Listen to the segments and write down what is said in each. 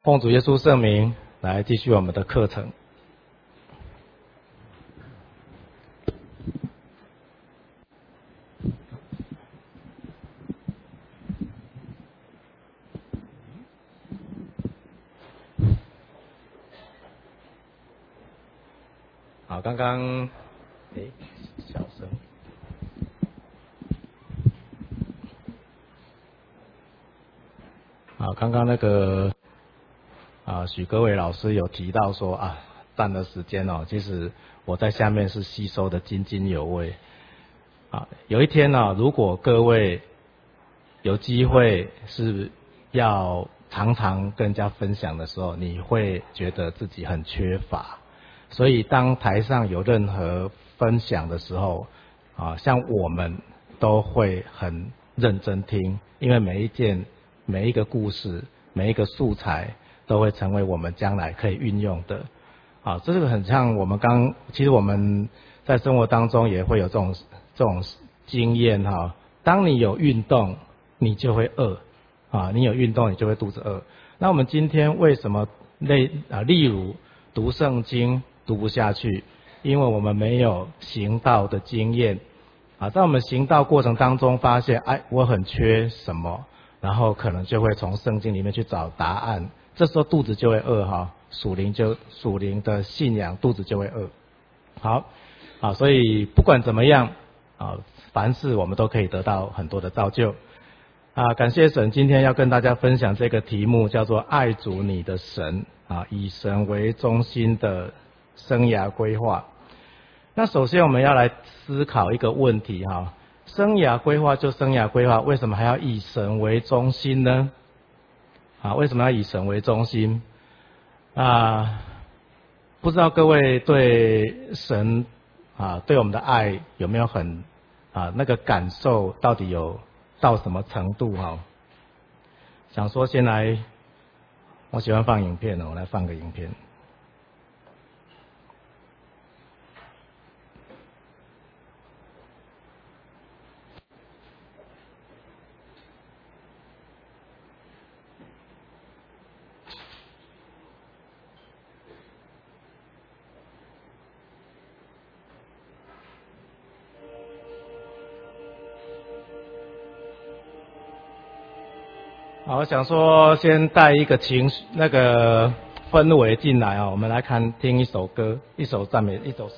奉主耶稣圣名来继续我们的课程。好，刚刚小声。好，刚刚那个许各位老师有提到说占了时间哦，其实我在下面是吸收的津津有味。有一天如果各位有机会是要常常跟人家分享的时候，你会觉得自己很缺乏。所以当台上有任何分享的时候像我们都会很认真听，因为每一个故事，每一个素材都会成为我们将来可以运用的。这个很像其实我们在生活当中也会有这种经验当你有运动，你就会饿你有运动，你就会肚子饿。那我们今天为什么例如读圣经读不下去？因为我们没有行道的经验在我们行道过程当中发现我很缺什么，然后可能就会从圣经里面去找答案，这时候肚子就会饿属灵的信仰肚子就会饿。所以不管怎么样凡事我们都可以得到很多的造就感谢神，今天要跟大家分享这个题目叫做爱主你的神以神为中心的生涯规划。那首先我们要来思考一个问题生涯规划就生涯规划，为什么还要以神为中心呢？为什么要以神为中心？不知道各位对神对我们的爱有没有很那个感受，到底有到什么程度想说先来，我喜欢放影片我来放个影片。我想说先带一个情绪那个氛围进来我们来听一首歌，一首赞美，一首诗。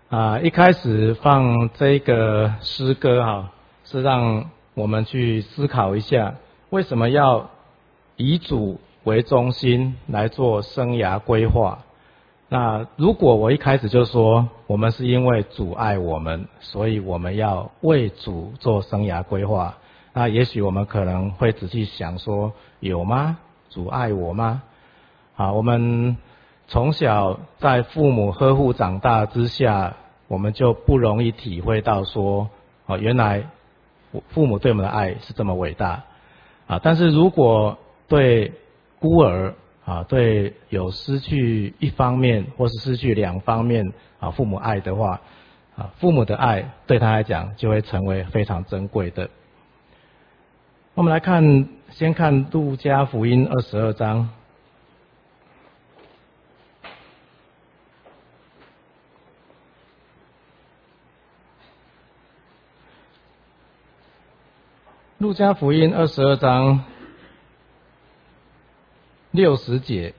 一开始放这个诗歌哈，是让我们去思考一下，为什么要以主为中心来做生涯规划。那如果我一开始就说我们是因为主爱我们，所以我们要为主做生涯规划，那也许我们可能会仔细想说，有吗？主爱我吗？我们从小在父母呵护长大之下，我们就不容易体会到说，原来父母对我们的爱是这么伟大。但是如果对孤儿对有失去一方面或是失去两方面父母爱的话，父母的爱对他来讲就会成为非常珍贵的。我们来看，先看路加福音22章。路加福音22章60节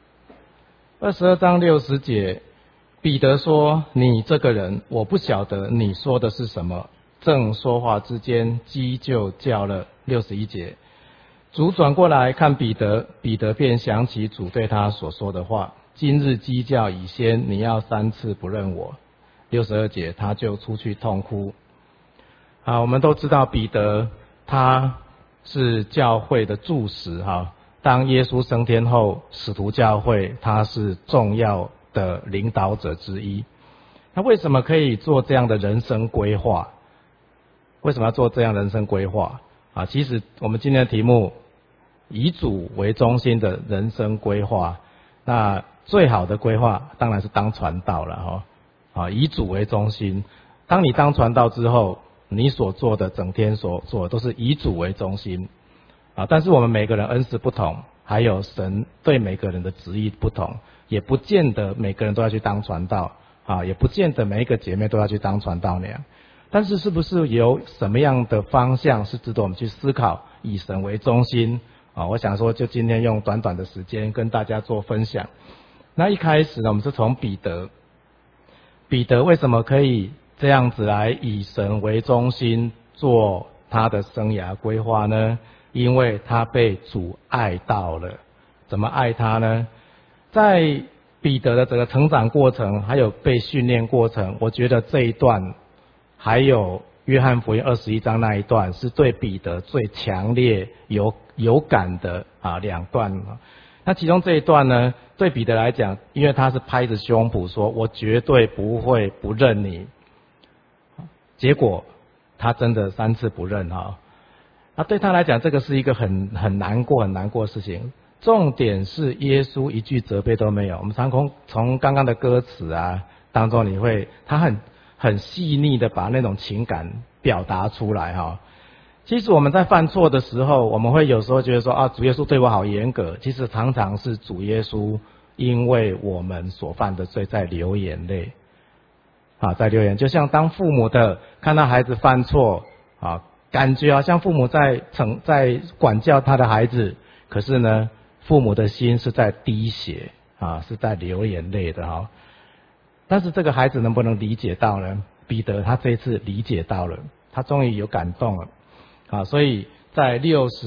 ，22章60节，彼得说：“你这个人，我不晓得你说的是什么。”正说话之间，鸡就叫了。61节，主转过来看彼得，彼得便想起主对他所说的话：“今日鸡叫以先，你要3次不认我。”62节，他就出去痛哭。我们都知道彼得他是教会的柱石当耶稣升天后，使徒教会他是重要的领导者之一。他为什么可以做这样的人生规划？为什么要做这样人生规划？其实我们今天的题目以主为中心的人生规划，那最好的规划当然是当传道了以主为中心。当你当传道之后，你所做的整天所做的都是以主为中心但是我们每个人恩赐不同，还有神对每个人的旨意不同，也不见得每个人都要去当传道也不见得每一个姐妹都要去当传道娘。但是是不是有什么样的方向是值得我们去思考，以神为中心我想说就今天用短短的时间跟大家做分享。那一开始呢，我们是从彼得为什么可以这样子来以神为中心做他的生涯规划呢？因为他被主爱到了。怎么爱他呢？在彼得的整个成长过程还有被训练过程，我觉得这一段还有约翰福音21章那一段是对彼得最强烈有感的两段。那其中这一段呢，对彼得来讲，因为他是拍着胸脯说我绝对不会不认你，结果他真的3次不认那对他来讲，这个是一个很难过的事情。重点是耶稣一句责备都没有。我们从刚刚的歌词当中，他很细腻的把那种情感表达出来其实我们在犯错的时候，我们会有时候觉得说主耶稣对我好严格，其实常常是主耶稣因为我们所犯的罪在流眼泪在流眼。就像当父母的看到孩子犯错感觉好像父母在管教他的孩子，可是呢父母的心是在滴血是在流眼泪的但是这个孩子能不能理解到呢？彼得他这一次理解到了，他终于有感动了所以在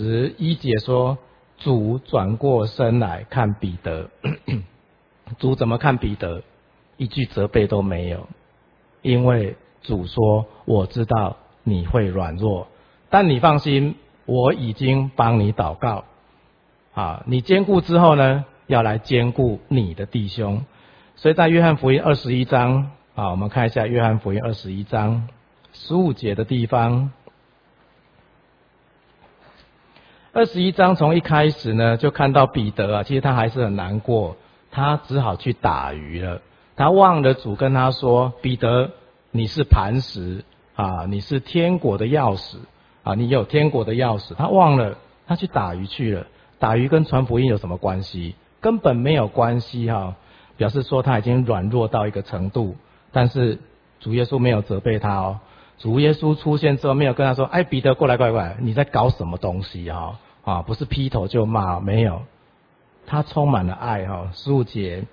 61节说，主转过身来看彼得主怎么看彼得？一句责备都没有，因为主说我知道你会软弱，但你放心，我已经帮你祷告你坚固之后呢，要来坚固你的弟兄。所以在约翰福音21章我们看一下约翰福音21章15节的地方。21章从一开始呢，就看到彼得其实他还是很难过，他只好去打鱼了。他忘了主跟他说，彼得你是磐石你是天国的钥匙你有天国的钥匙。他忘了，他去打鱼去了。打鱼跟传福音有什么关系？根本没有关系表示说他已经软弱到一个程度。但是主耶稣没有责备他主耶稣出现之后没有跟他说，哎，彼得过来，你在搞什么东西不是劈头就骂，没有。他充满了爱15节，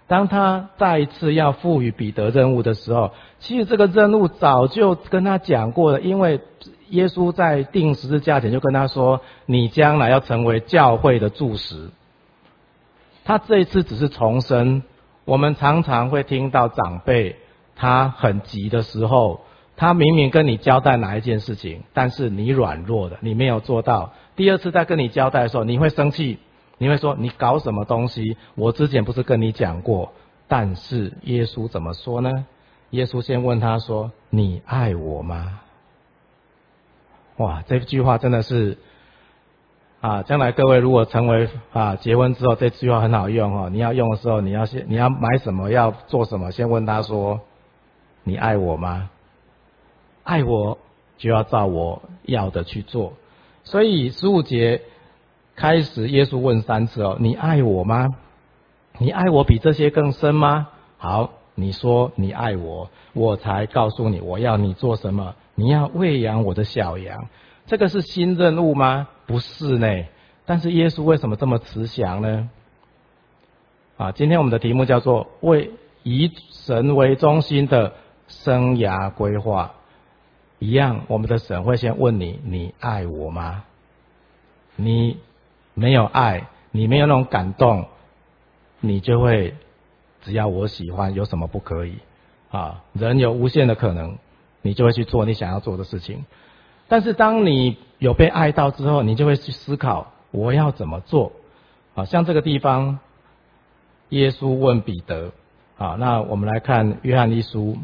当他再一次要赋予彼得任务的时候，其实这个任务早就跟他讲过了，因为耶稣在钉十字架前就跟他说，你将来要成为教会的柱石。他这一次只是重申，我们常常会听到长辈他很急的时候，他明明跟你交代哪一件事情，但是你软弱的，你没有做到，第二次再跟你交代的时候，你会生气，你会说你搞什么东西，我之前不是跟你讲过。但是耶稣怎么说呢？耶稣先问他说，你爱我吗？哇，这句话真的是将来各位如果成为结婚之后，这句话很好用哦。你要用的时候，你要买什么，要做什么，先问他说，你爱我吗？爱我就要照我要的去做。所以15节开始，耶稣问3次哦，你爱我吗？你爱我比这些更深吗？好，你说你爱我，我才告诉你我要你做什么。你要喂养我的小羊，这个是新任务吗？不是呢。但是耶稣为什么这么慈祥呢？今天我们的题目叫做以神为中心的生涯规划。一样，我们的神会先问你，你爱我吗？你没有爱，你没有那种感动，你就会只要我喜欢，有什么不可以？人有无限的可能，你就会去做你想要做的事情。但是当你有被爱到之后，你就会去思考我要怎么做。像这个地方，耶稣问彼得。那我们来看约翰一书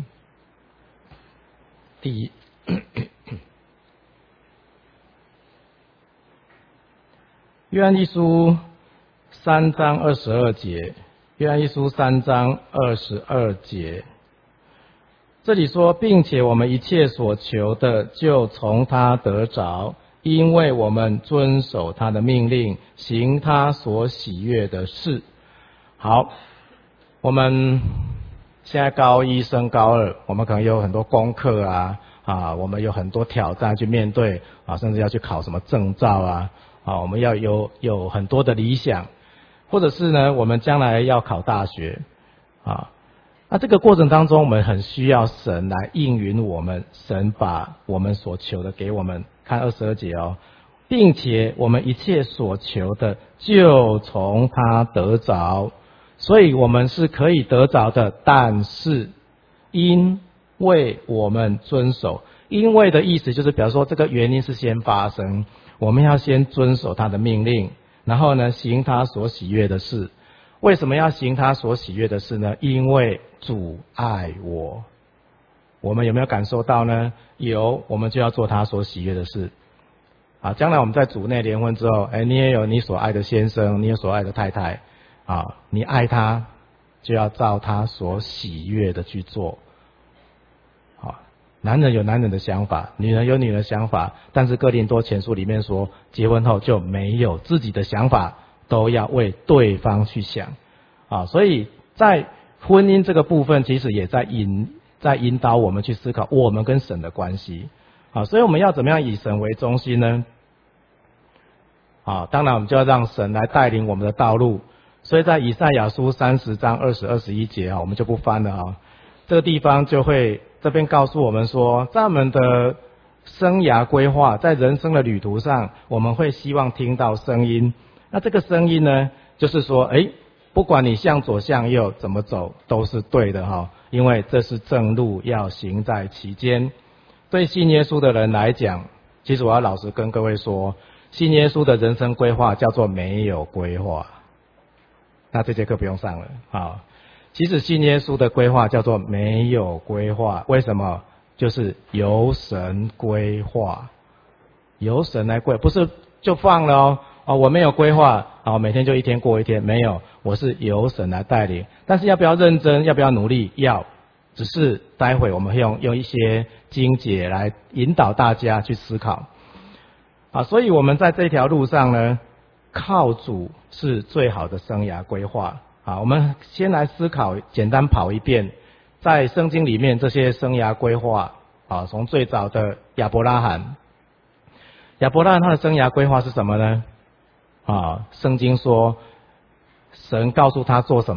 约翰一书3章22节，约翰一书3章22节，这里说，并且我们一切所求的，就从他得着，因为我们遵守他的命令，行他所喜悦的事。好，我们现在高1升高2，我们可能有很多功课我们有很多挑战去面对甚至要去考什么证照我们要有很多的理想，或者是呢，我们将来要考大学那这个过程当中，我们很需要神来应允我们，神把我们所求的给我们。看22节并且我们一切所求的，就从他得着，所以我们是可以得着的。但是因为我们遵守，因为的意思就是表示说这个原因是先发生，我们要先遵守他的命令，然后呢行他所喜悦的事。为什么要行他所喜悦的事呢？因为主爱我。我们有没有感受到呢？有，我们就要做他所喜悦的事将来我们在主内联婚之后，你也有你所爱的先生，你有所爱的太太你爱他，就要照他所喜悦的去做男人有男人的想法，女人有女人的想法，但是哥林多前书里面说，结婚后就没有自己的想法，都要为对方去想所以在婚姻这个部分，其实也在引导我们去思考我们跟神的关系所以我们要怎么样以神为中心呢？当然我们就要让神来带领我们的道路。所以在以赛亚书30章20、21节我们就不翻了这个地方就会这边告诉我们说，在我们的生涯规划，在人生的旅途上，我们会希望听到声音。那这个声音呢，就是说不管你向左向右怎么走都是对的因为这是正路，要行在其间。对信耶稣的人来讲，其实我要老实跟各位说，信耶稣的人生规划叫做没有规划。那这节课不用上了其实信耶稣的规划叫做没有规划。为什么？就是由神规划，由神来规，不是就放了我没有规划每天就一天过一天，没有，我是由神来带领。但是要不要认真，要不要努力？要，只是待会我们会用一些经节来引导大家去思考所以我们在这条路上呢，靠主是最好的生涯规划我们先来思考，简单跑一遍在圣经里面这些生涯规划从最早的亚伯拉罕他的生涯规划是什么呢圣经说神告诉他做什么，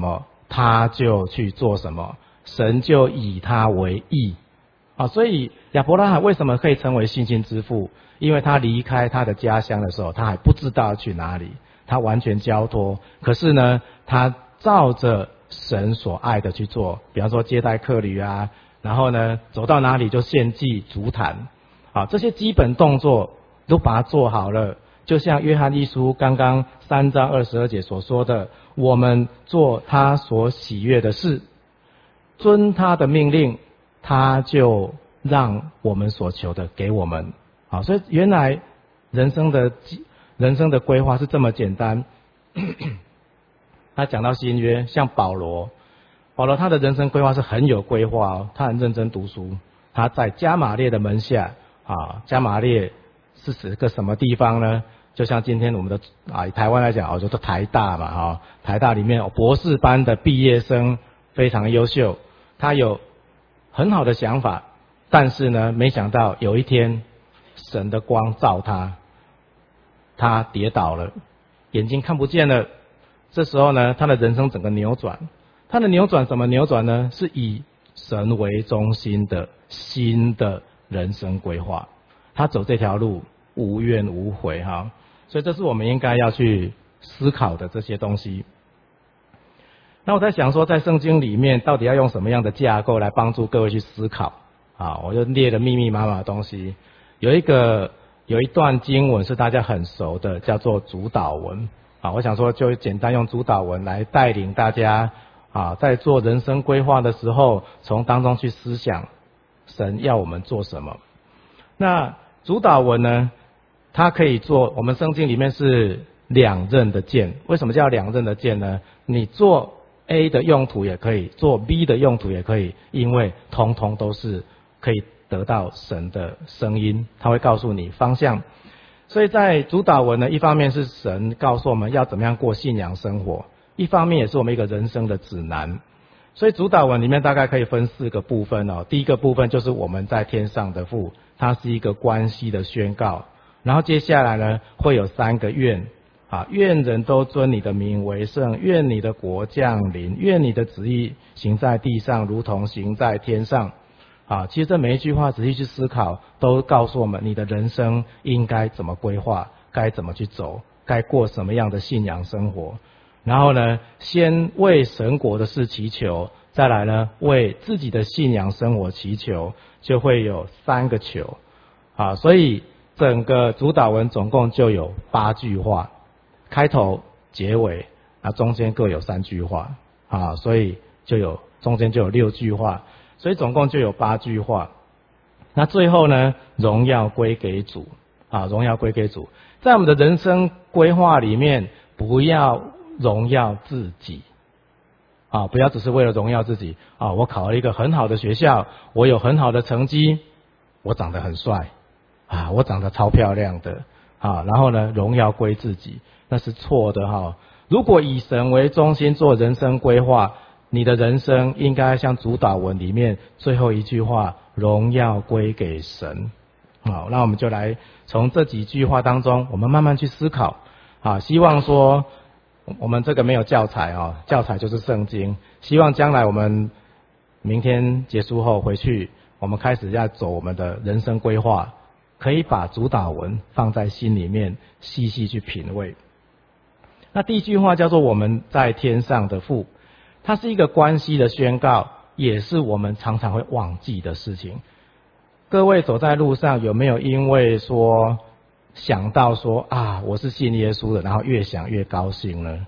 他就去做什么，神就以他为义。所以亚伯拉罕为什么可以成为信心之父？因为他离开他的家乡的时候，他还不知道去哪里，他完全交托。可是呢，他照着神所爱的去做，比方说接待客旅啊，然后呢，走到哪里就献祭足坛，这些基本动作都把它做好了。就像约翰一书刚刚3章22节所说的，我们做他所喜悦的事，遵他的命令，他就让我们所求的给我们。所以原来人生的规划是这么简单。他讲到新约，像保罗他的人生规划是很有规划他很认真读书。他在加马列的门下加马列是个什么地方呢？就像今天我们的以台湾来讲就是台大嘛台大里面博士班的毕业生非常优秀，他有很好的想法，但是呢，没想到有一天神的光照他跌倒了，眼睛看不见了。这时候呢，他的人生整个扭转。他的扭转怎么扭转呢？是以神为中心的新的人生规划。他走这条路无怨无悔所以这是我们应该要去思考的这些东西。那我在想说，在圣经里面到底要用什么样的架构来帮助各位去思考我就列了密密麻麻的东西。有一段经文是大家很熟的，叫做主导文我想说就简单用主导文来带领大家在做人生规划的时候，从当中去思想神要我们做什么。那主导文呢，它可以做，我们圣经里面是两刃的剑。为什么叫两刃的剑呢？你做 A 的用途也可以，做 B 的用途也可以，因为通通都是可以得到神的声音，他会告诉你方向。所以在主导文呢，一方面是神告诉我们要怎么样过信仰生活，一方面也是我们一个人生的指南。所以主导文里面大概可以分4个部分第一个部分就是我们在天上的父，它是一个关系的宣告。然后接下来呢，会有3个愿愿人都尊你的名为圣，愿你的国降临，愿你的旨意行在地上如同行在天上其实这每一句话仔细去思考，都告诉我们你的人生应该怎么规划，该怎么去走，该过什么样的信仰生活。然后呢，先为神国的事祈求，再来呢为自己的信仰生活祈求，就会有3个求所以整个主导文总共就有8句话，开头结尾中间各有3句话所以中间就有6句话，所以总共就有8句话。那最后呢，荣耀归给主荣耀归给主。在我们的人生规划里面，不要荣耀自己不要只是为了荣耀自己我考了一个很好的学校，我有很好的成绩，我长得很帅我长得超漂亮的然后呢，荣耀归自己，那是错的如果以神为中心做人生规划，你的人生应该像主导文里面最后一句话，荣耀归给神那我们就来从这几句话当中，我们慢慢去思考希望说我们这个没有教材教材就是圣经。希望将来我们明天结束后回去，我们开始要走我们的人生规划，可以把主导文放在心里面，细细去品味。那第一句话叫做我们在天上的父，它是一个关系的宣告，也是我们常常会忘记的事情。各位走在路上，有没有因为说想到说我是信耶稣的，然后越想越高兴呢？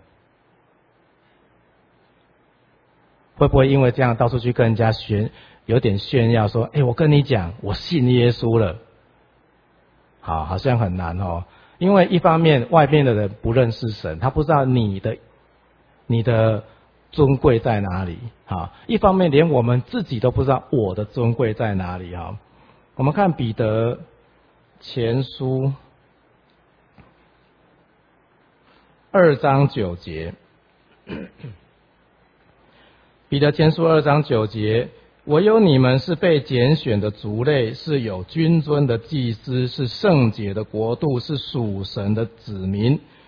会不会因为这样到处去跟人家有点炫耀说我跟你讲我信耶稣了？好像很难因为一方面外面的人不认识神，他不知道你的尊贵在哪里一方面连我们自己都不知道我的尊贵在哪里我们看彼得前书2章9节，彼得前书2章9节，唯有你们是被拣选的族类，是有君尊的祭司，是圣洁的国度，是属神的子民。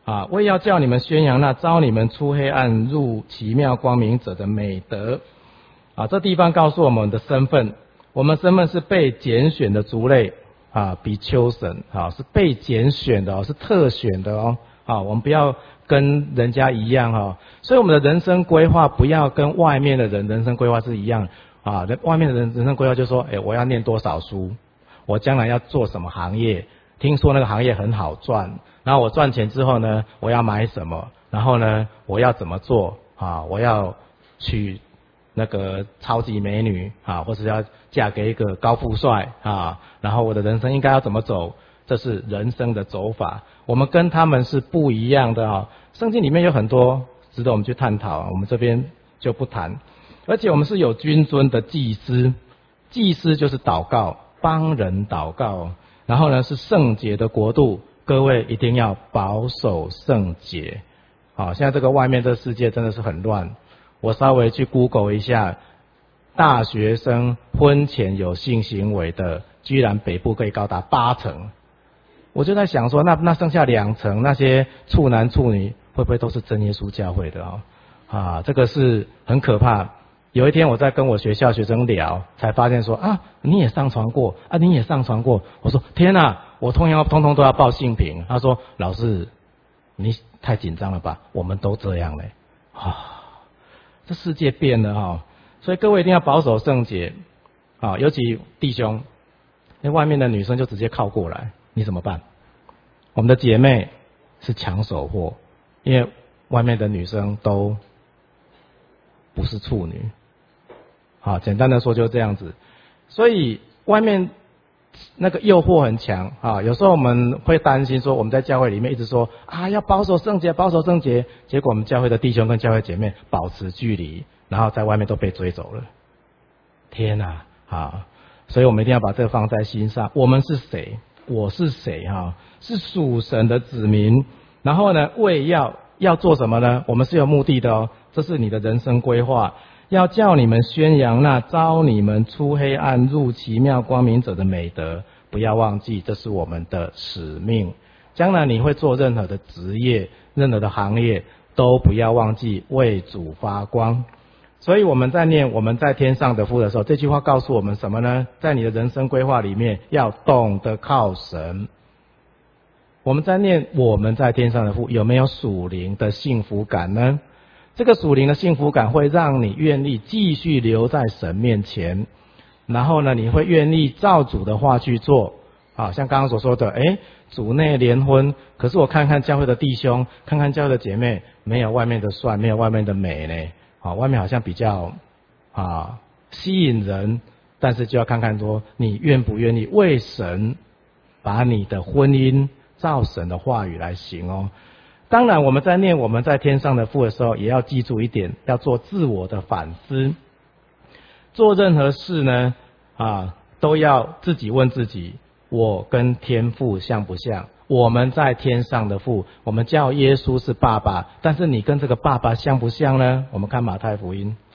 为要叫你们宣扬那招你们出黑暗入奇妙光明者的美德。这地方告诉我们的身份，我们身份是被拣选的族类比丘神是被拣选的是特选的我们不要跟人家一样所以我们的人生规划不要跟外面的人生规划是一样外面的人生规划就说我要念多少书，我将来要做什么行业，听说那个行业很好赚，然后我赚钱之后呢，我要买什么，然后呢我要怎么做我要娶那个超级美女或是要嫁给一个高富帅然后我的人生应该要怎么走，这是人生的走法，我们跟他们是不一样的圣经里面有很多值得我们去探讨我们这边就不谈。而且我们是有君尊的祭司，祭司就是祷告，帮人祷告，然后呢是圣洁的国度，各位一定要保守圣洁现在这个外面这个世界真的是很乱，我稍微去 Google 一下，大学生婚前有性行为的居然北部可以高达80%，我就在想说那剩下2成那些处男处女会不会都是真耶稣教会的这个是很可怕。有一天我在跟我学校学生聊，才发现说你也上传过你也上传过，我说天哪，我通通都要报性平。他说老师你太紧张了吧，我们都这样嘞这世界变了所以各位一定要保守圣洁尤其弟兄，那外面的女生就直接靠过来，你怎么办？我们的姐妹是抢手货，因为外面的女生都不是处女简单的说就这样子，所以外面那个诱惑很强有时候我们会担心说我们在教会里面一直说要保守圣洁保守圣洁，结果我们教会的弟兄跟教会姐妹保持距离，然后在外面都被追走了，天哪所以我们一定要把这个放在心上，我们是谁，我是谁是属神的子民，然后呢要做什么呢？我们是有目的的这是你的人生规划，要叫你们宣扬那招你们出黑暗入奇妙光明者的美德，不要忘记这是我们的使命。将来你会做任何的职业，任何的行业，都不要忘记为主发光。所以我们在念我们在天上的父的时候，这句话告诉我们什么呢？在你的人生规划里面要懂得靠神。我们在念我们在天上的父，有没有属灵的幸福感呢？这个属灵的幸福感会让你愿意继续留在神面前，然后呢你会愿意照主的话去做像刚刚所说的主内联婚，可是我看看教会的弟兄，看看教会的姐妹，没有外面的帅，没有外面的美呢外面好像比较吸引人，但是就要看看说你愿不愿意为神把你的婚姻照神的话语来行当然我们在念我们在天上的父的时候，也要记住一点，要做自我的反思。做任何事呢都要自己问自己，我跟天父像不像？我们在天上的父，我们叫耶稣是爸爸，但是你跟这个爸爸像不像呢？我们看马太福音，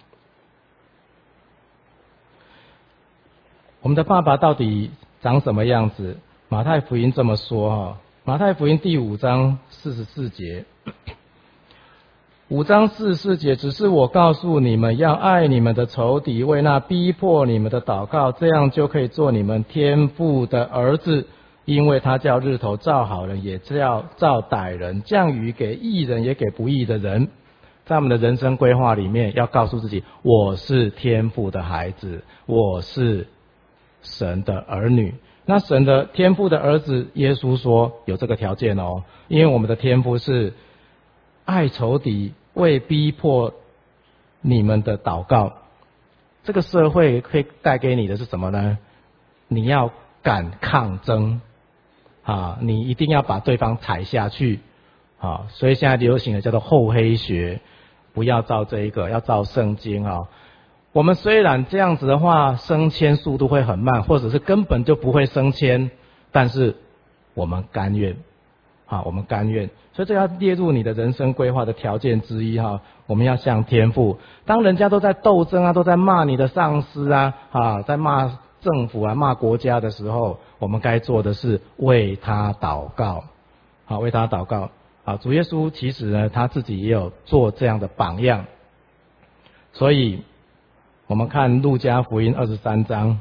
我们的爸爸到底长什么样子？马太福音这么说马太福音第5章44节，5章44节，只是我告诉你们要爱你们的仇敌，为那逼迫你们的祷告，这样就可以做你们天父的儿子，因为他叫日头照好人，也叫照歹人，降雨给义人也给不义的人。在我们的人生规划里面，要告诉自己，我是天父的孩子，我是神的儿女。那神的天父的儿子，耶稣说有这个条件因为我们的天父是爱仇敌，为逼迫你们的祷告。这个社会可以带给你的是什么呢？你要敢抗争你一定要把对方踩下去所以现在流行的叫做厚黑学，不要照这一个，要照圣经我们虽然这样子的话升迁速度会很慢，或者是根本就不会升迁，但是我们甘愿我们甘愿，所以这要列入你的人生规划的条件之一我们要向天父，当人家都在斗争都在骂你的上司在骂政府骂国家的时候，我们该做的是为他祷告为他祷告主耶稣其实呢，他自己也有做这样的榜样。所以我们看路加福音23章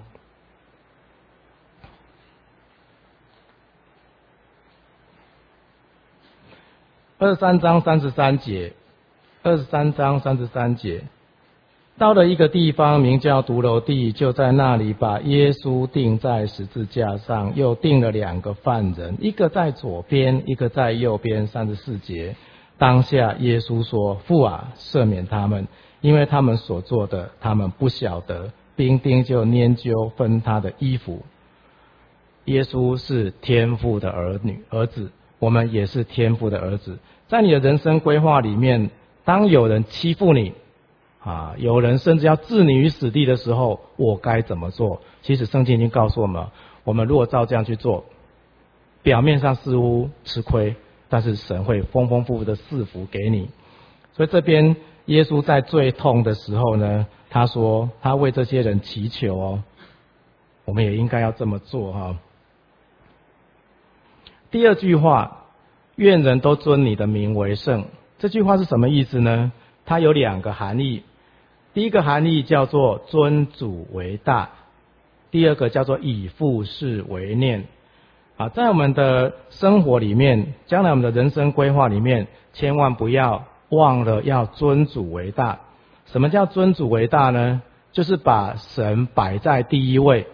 23章33节，23章33节，到了一个地方名叫独楼地，就在那里把耶稣钉在十字架上，又钉了2个犯人，一个在左边，一个在右边。34节，当下耶稣说：父啊，赦免他们，因为他们所做的他们不晓得。兵丁就拈阄分他的衣服。耶稣是天父的儿子，我们也是天父的儿子。在你的人生规划里面，当有人欺负你有人甚至要置你于死地的时候，我该怎么做？其实圣经已经告诉我们，我们如果照这样去做，表面上似乎吃亏，但是神会丰丰富富的赐福给你。所以这边耶稣在最痛的时候呢，他说他为这些人祈求我们也应该要这么做第二句话，愿人都尊你的名为圣。这句话是什么意思呢？它有2个含义。第一个含义叫做尊主为大，第二个叫做以父事为念。在我们的生活里面，将来我们的人生规划里面，千万不要忘了要尊主为大。什么叫尊主为大呢？就是把神摆在第一位。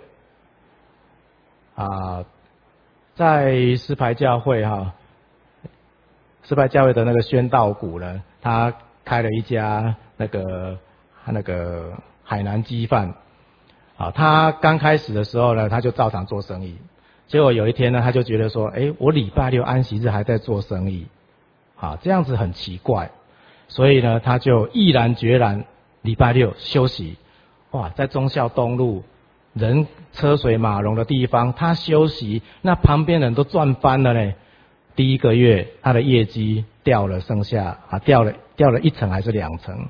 在石牌教会石牌教会的那个宣道谷呢，他开了一家那个海南鸡饭。他刚开始的时候呢，他就照常做生意。结果有一天呢，他就觉得说，我礼拜六安息日还在做生意，这样子很奇怪。所以呢，他就毅然决然礼拜六休息。在忠孝东路人车水马龙的地方，他休息，那旁边人都赚翻了呢。第1个月他的业绩掉了，剩下掉了1成还是2成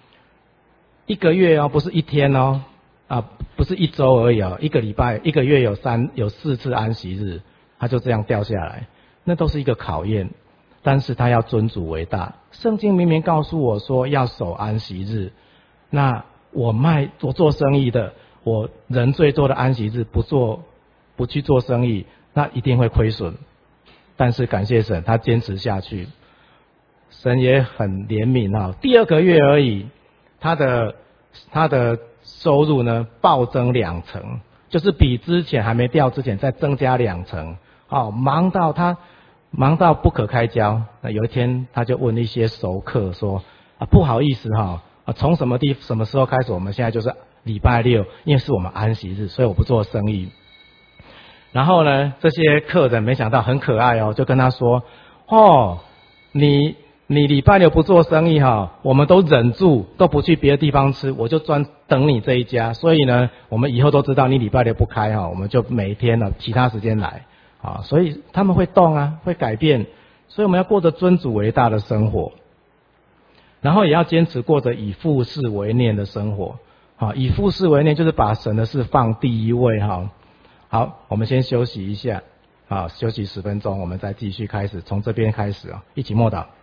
？1个月不是1天不是1周而已1个礼拜1个月有4次安息日，他就这样掉下来，那都是一个考验。但是他要尊主为大，圣经明明告诉我说要守安息日，那我做生意的，我人最多的安息日不去做生意，那一定会亏损。但是感谢神，他坚持下去，神也很怜悯第2个月而已，他的收入呢暴增2成，就是比之前还没掉之前再增加2成。忙到不可开交。那有一天他就问一些熟客说不好意思从什么时候开始，我们现在就是礼拜六，因为是我们安息日，所以我不做生意。然后呢，这些客人没想到很可爱就跟他说你礼拜六不做生意我们都忍住都不去别的地方吃，我就专等你这一家。所以呢，我们以后都知道你礼拜六不开我们就每一天其他时间来所以他们会动会改变。所以我们要过着尊主为大的生活，然后也要坚持过着以父事为念的生活。以父事为念就是把神的事放第一位好，我们先休息一下休息10分钟，我们再继续开始，从这边开始一起默祷。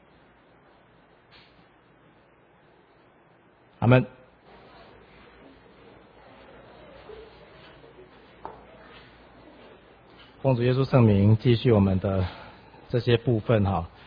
阿们。奉主耶稣圣名，继续我们的这些部分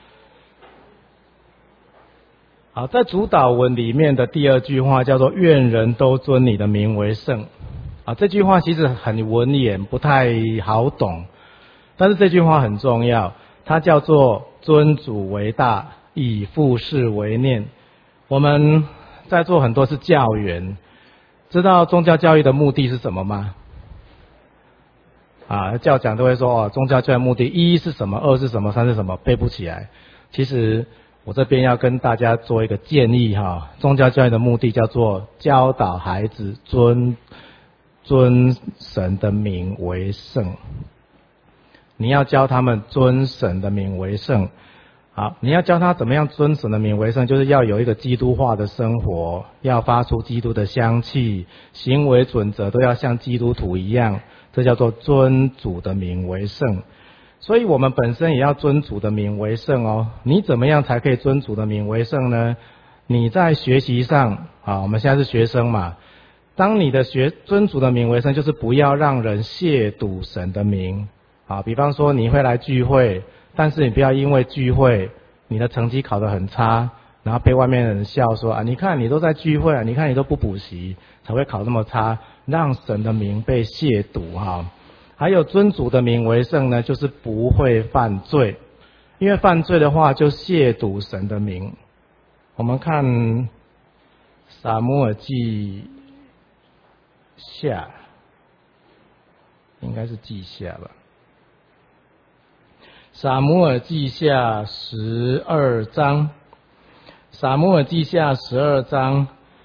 好，在主祷文里面的第2句话叫做愿人都尊你的名为圣。这句话其实很文言，不太好懂，但是这句话很重要，它叫做尊主为大，以父事为念。我们在座很多是教员，知道宗教教育的目的是什么吗？教讲都会说宗教教育目的1是什么，2是什么，3是什么，背不起来。其实我这边要跟大家做一个建议宗教教育的目的叫做教导孩子尊神的名为圣。你要教他们尊神的名为圣。好，你要教他怎么样尊神的名为圣，就是要有一个基督化的生活，要发出基督的香气，行为准则都要像基督徒一样，这叫做尊主的名为圣。 所以我们本身也要尊主的名为圣哦。你怎么样才可以尊主的名为圣呢？你在学习上我们现在是学生嘛，当你的尊主的名为圣，就是不要让人亵渎神的名比方说你会来聚会，但是你不要因为聚会你的成绩考得很差，然后被外面的人笑说你看你都在聚会你看你都不补习才会考那么差，让神的名被亵渎还有尊主的名为圣呢，就是不会犯罪，因为犯罪的话就亵渎神的名。我们看撒母耳记下，应该是记下吧。撒母耳记下12章，撒母耳记下12章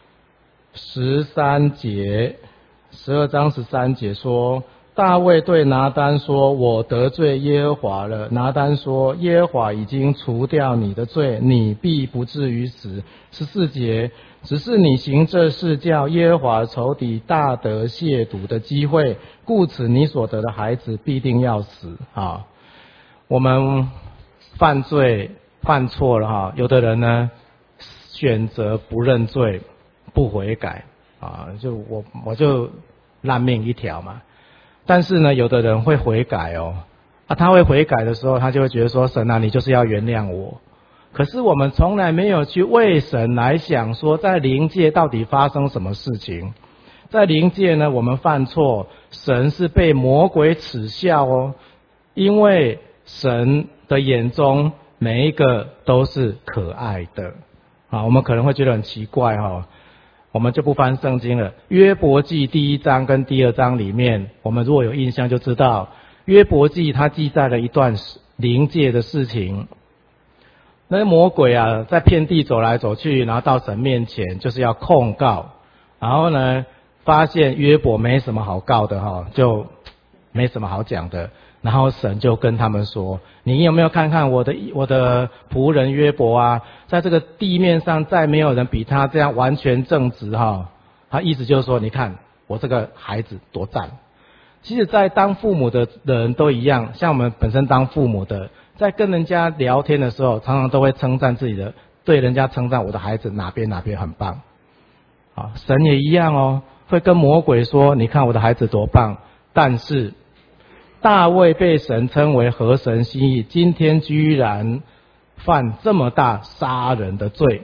13节，12章13节说，大卫对拿单说，我得罪耶和华了。拿单说，耶和华已经除掉你的罪，你必不至于死。14节，只是你行这事，叫耶和华仇敌大得亵渎的机会，故此你所得的孩子必定要死我们犯罪犯错了有的人呢选择不认罪不悔改就我就烂命一条嘛。但是呢有的人会悔改他会悔改的时候，他就会觉得说，神你就是要原谅我。可是我们从来没有去为神来想说，在灵界到底发生什么事情。在灵界呢，我们犯错，神是被魔鬼耻笑因为神的眼中每一个都是可爱的我们可能会觉得很奇怪我们就不翻圣经了。约伯记第1章跟第2章里面，我们如果有印象就知道，约伯记它记载了一段灵界的事情。那魔鬼在遍地走来走去，然后到神面前就是要控告，然后呢发现约伯没什么好告的就没什么好讲的。然后神就跟他们说，你有没有看看我的仆人约伯在这个地面上再没有人比他这样完全正直他意思就是说，你看我这个孩子多赞。其实在当父母的人都一样，像我们本身当父母的，在跟人家聊天的时候，常常都会称赞自己的，对人家称赞我的孩子哪边很棒神也一样会跟魔鬼说，你看我的孩子多棒。但是大卫被神称为合神心意，今天居然犯这么大杀人的罪，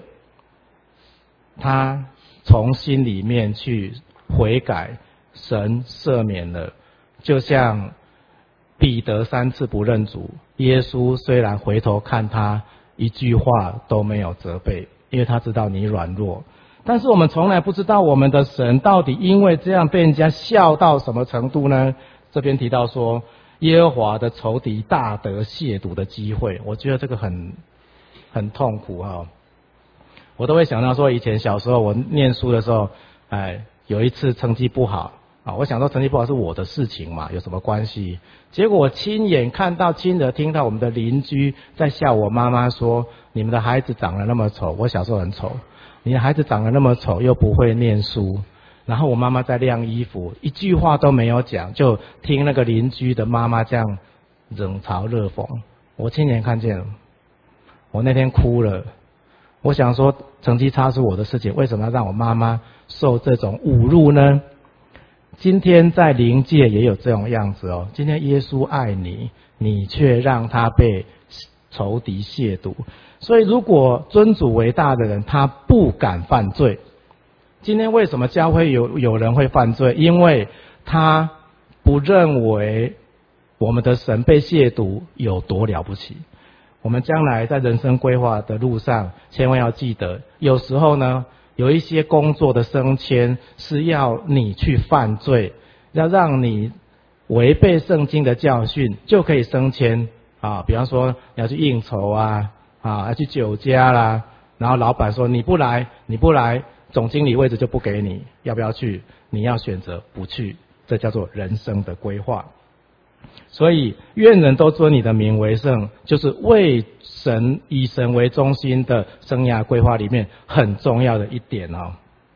他从心里面去悔改，神赦免了。就像彼得3次不认主，耶稣虽然回头看他，一句话都没有责备，因为他知道你软弱。但是我们从来不知道我们的神到底因为这样被人家笑到什么程度呢？这边提到说，耶和华的仇敌大得亵渎的机会，我觉得这个很痛苦我都会想到说，以前小时候我念书的时候，有一次成绩不好我想说成绩不好是我的事情嘛，有什么关系？结果我亲眼看到、亲耳听到我们的邻居在笑我妈妈说，你们的孩子长得那么丑，我小时候很丑，你的孩子长得那么丑又不会念书。然后我妈妈在晾衣服，一句话都没有讲，就听那个邻居的妈妈这样冷嘲热讽。我亲眼看见了，我那天哭了。我想说，成绩差是我的事情，为什么要让我妈妈受这种侮辱呢？今天在灵界也有这种样子今天耶稣爱你，你却让他被仇敌亵渎。所以如果尊主为大的人，他不敢犯罪。今天为什么教会有人会犯罪？因为他不认为我们的神被亵渎有多了不起。我们将来在人生规划的路上，千万要记得，有时候呢，有一些工作的升迁是要你去犯罪，要让你违背圣经的教训，就可以升迁比方说你要去应酬要去酒家啦，然后老板说你不来，总经理位置就不给你，要不要去？你要选择不去，这叫做人生的规划。所以愿人都尊你的名为圣，就是为神以神为中心的生涯规划里面很重要的一点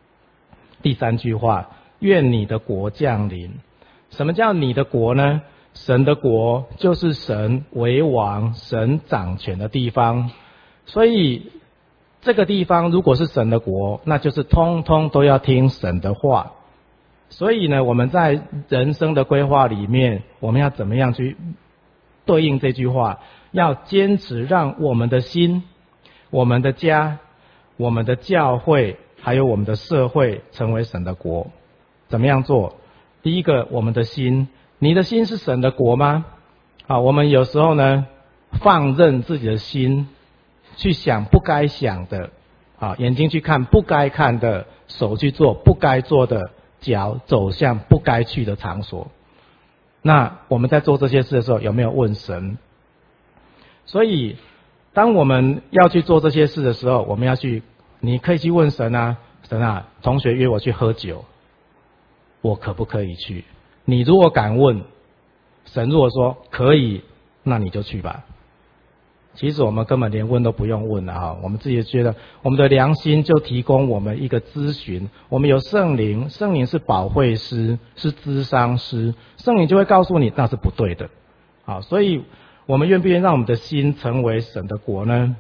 第3句话，愿你的国降临。什么叫你的国呢？ 神的国就是神为王、神掌权的地方，所以这个地方如果是神的国，那就是通通都要听神的话。所以呢，我们在人生的规划里面，我们要怎么样去对应这句话？要坚持让我们的心、我们的家、我们的教会，还有我们的社会成为神的国。怎么样做？第一个，我们的心，你的心是神的国吗？我们有时候呢，放任自己的心去想不该想的，眼睛去看不该看的，手去做不该做的，脚走向不该去的场所。那我们在做这些事的时候，有没有问神？所以，当我们要去做这些事的时候，我们要去，你可以去问神啊，神啊，同学约我去喝酒，我可不可以去？你如果敢问，神如果说可以，那你就去吧。其实我们根本连问都不用问了我们自己觉得我们的良心就提供我们一个咨询，我们有圣灵，圣灵是保惠师，是咨商师，圣灵就会告诉你那是不对的。所以我们愿不愿意让我们的心成为神的国呢？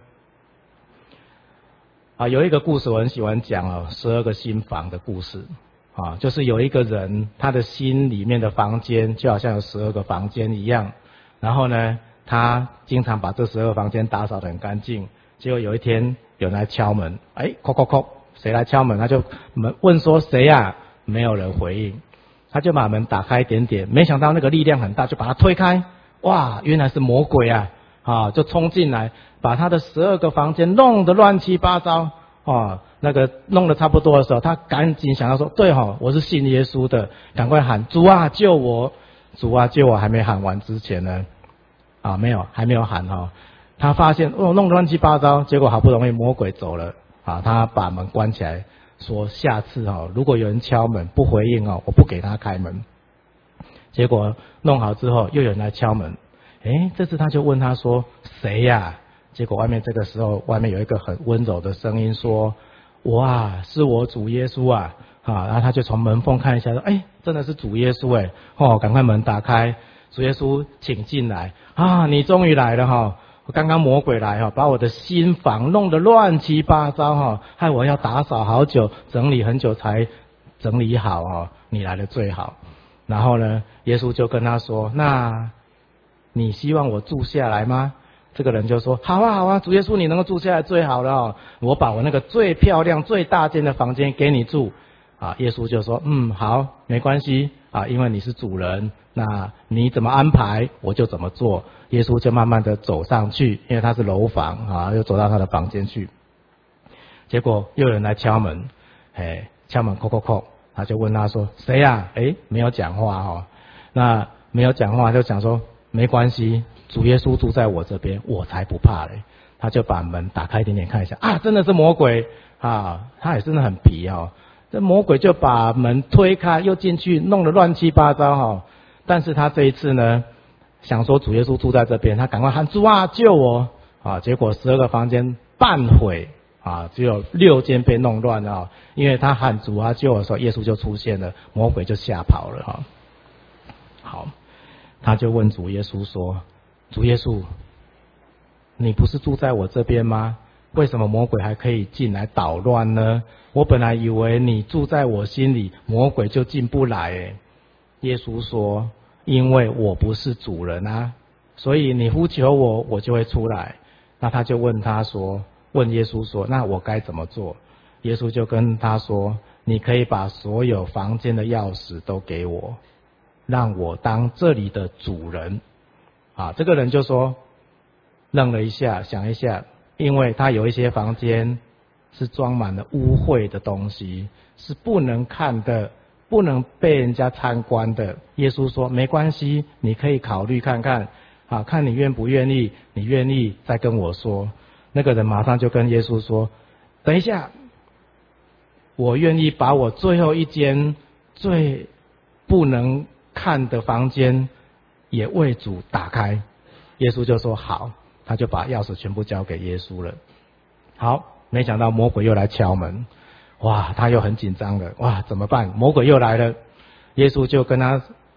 有一个故事我很喜欢讲12个心房的故事就是有一个人，他的心里面的房间就好像有12个房间一样，然后呢他经常把这12个房间打扫得很干净。结果有一天有人来敲门，叩叩叩，谁来敲门？他就问说谁呀？没有人回应，他就把门打开一点点，没想到那个力量很大，就把它推开，哇，原来是魔鬼就冲进来，把他的12个房间弄得乱七八糟那个弄得差不多的时候，他赶紧想到说，对我是信耶稣的，赶快喊主啊救我，主啊救我。还没喊完之前呢还没有喊他发现弄得乱七八糟，结果好不容易魔鬼走了他把门关起来，说下次如果有人敲门不回应我不给他开门。结果弄好之后又有人来敲门，这次他就问他说谁呀？结果外面这个时候外面有一个很温柔的声音说，哇，是我主耶稣然后他就从门缝看一下说，真的是主耶稣赶快门打开，主耶稣请进来你终于来了我刚刚魔鬼来把我的心房弄得乱七八糟害我要打扫好久，整理很久才整理好你来的最好。然后呢，耶稣就跟他说，那你希望我住下来吗？这个人就说好啊，主耶稣你能够住下来最好了我把我那个最漂亮最大间的房间给你住耶稣就说好，没关系因为你是主人，那你怎么安排我就怎么做。耶稣就慢慢的走上去，因为他是楼房又走到他的房间去。结果又有人来敲门，敲门叩叩叩，他就问他说谁呀？没有讲话那没有讲话就讲说没关系，主耶稣住在我这边，我才不怕嘞。他就把门打开一点点看一下真的是魔鬼他也真的很皮这魔鬼就把门推开又进去，弄得乱七八糟但是他这一次呢想说主耶稣住在这边，他赶快喊主啊救我结果12个房间半毁只有6间被弄乱了因为他喊主啊救我的时候，耶稣就出现了，魔鬼就吓跑了好，他就问主耶稣说，主耶稣你不是住在我这边吗？为什么魔鬼还可以进来捣乱呢？我本来以为你住在我心里，魔鬼就进不来耶稣说，因为我不是主人所以你呼求我，我就会出来。那他就问耶稣说，那我该怎么做？耶稣就跟他说，你可以把所有房间的钥匙都给我，让我当这里的主人这个人就说，愣了一下，想一下，因为他有一些房间是装满了污秽的东西，是不能看的，不能被人家参观的。耶稣说没关系，你可以考虑看看看你愿不愿意，你愿意再跟我说。那个人马上就跟耶稣说，等一下，我愿意把我最后一间最不能看的房间也为主打开。耶稣就说好，他就把钥匙全部交给耶稣了。好，没想到魔鬼又来敲门，哇，他又很紧张了，哇，怎么办？魔鬼又来了。耶稣就跟他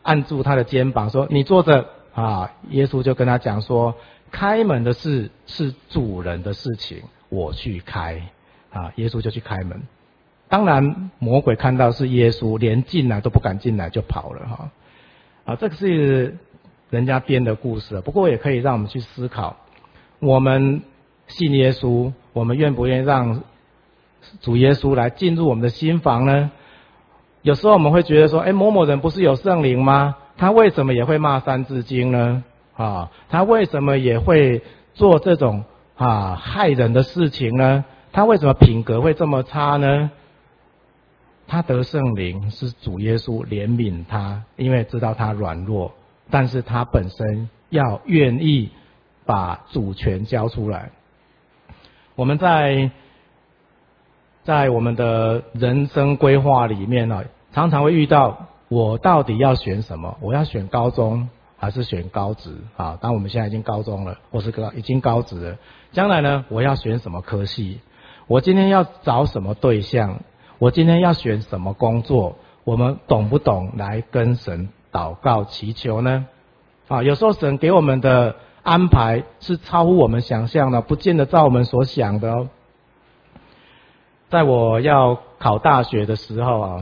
按住他的肩膀说：“你坐着啊。”耶稣就跟他讲说：“开门的事是主人的事情，我去开。”啊，耶稣就去开门。当然，魔鬼看到是耶稣，连进来都不敢进来，就跑了哈。啊，这个是人家编的故事，不过也可以让我们去思考：我们信耶稣，我们愿不愿意让主耶稣来进入我们的心房呢？有时候我们会觉得说，某某人不是有圣灵吗？他为什么也会骂三字经呢？啊，他为什么也会做这种害人的事情呢？他为什么品格会这么差呢？他得圣灵是主耶稣怜悯他，因为知道他软弱，但是他本身要愿意把主权交出来。我们在我们的人生规划里面呢，常常会遇到我到底要选什么？我要选高中还是选高职啊？当然我们现在已经高中了，或是已经高职了。将来呢，我要选什么科系？我今天要找什么对象？我今天要选什么工作？我们懂不懂来跟神祷告祈求呢？有时候神给我们的安排是超乎我们想象的，不见得照我们所想的哦。在我要考大学的时候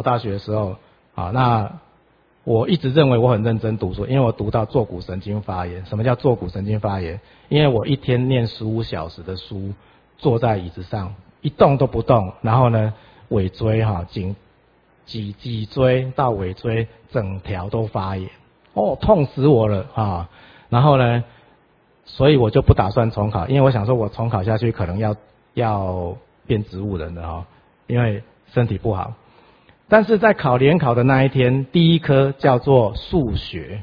那我一直认为我很认真读书，因为我读到坐骨神经发炎。什么叫坐骨神经发炎？因为我一天念15小时的书，坐在椅子上一动都不动，然后呢尾椎脊椎到尾椎整条都发炎，痛死我了然后呢，所以我就不打算重考，因为我想说我重考下去可能要变植物人了因为身体不好。但是在联考的那一天，第一科叫做数学，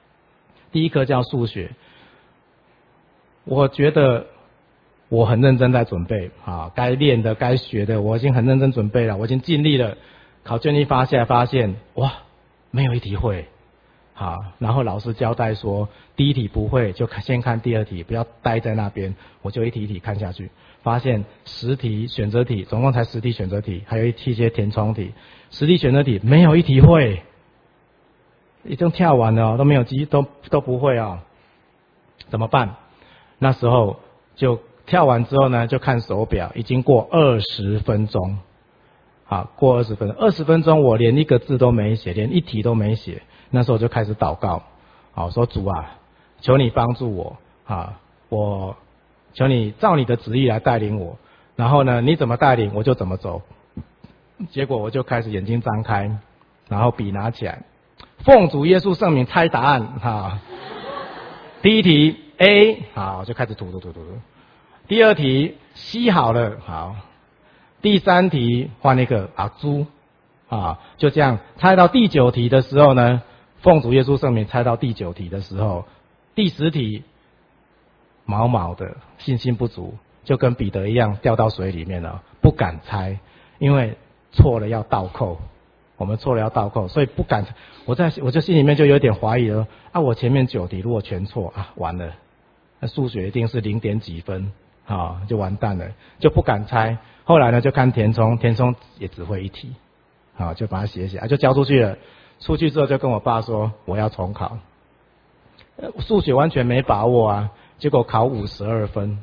我觉得我很认真在准备该练的该学的我已经很认真准备了，我已经尽力了。考卷一发下来发现哇，没有一题会然后老师交代说第一题不会就先看第二题，不要待在那边。我就一题一题看下去，发现10题选择题，总共才10题选择题，还有一些填充题，10题选择题没有一题会，已经跳完了都没有都不会怎么办？那时候就跳完之后呢，就看手表，已经过20分钟过20分钟我连一个字都没写，连一题都没写。那时候就开始祷告说主求你帮助我我求你照你的旨意来带领我，然后呢你怎么带领我就怎么走。结果我就开始眼睛张开，然后笔拿起来，奉主耶稣圣名猜答案第一题 A 我就开始涂。第二题 C 好了第三题换一个猪就这样猜到第9题的时候呢，奉主耶稣圣名猜到第9题的时候，第10题毛毛的信心不足，就跟彼得一样掉到水里面了，不敢猜，因为错了要倒扣，我们错了要倒扣，所以不敢。我就心里面就有点怀疑了我前面9题如果全错完了，那数学一定是0点几分就完蛋了，就不敢猜。后来呢就看填充也只会1题就把它写起来，就交出去了。出去之后就跟我爸说我要重考，数学完全没把握结果考52分，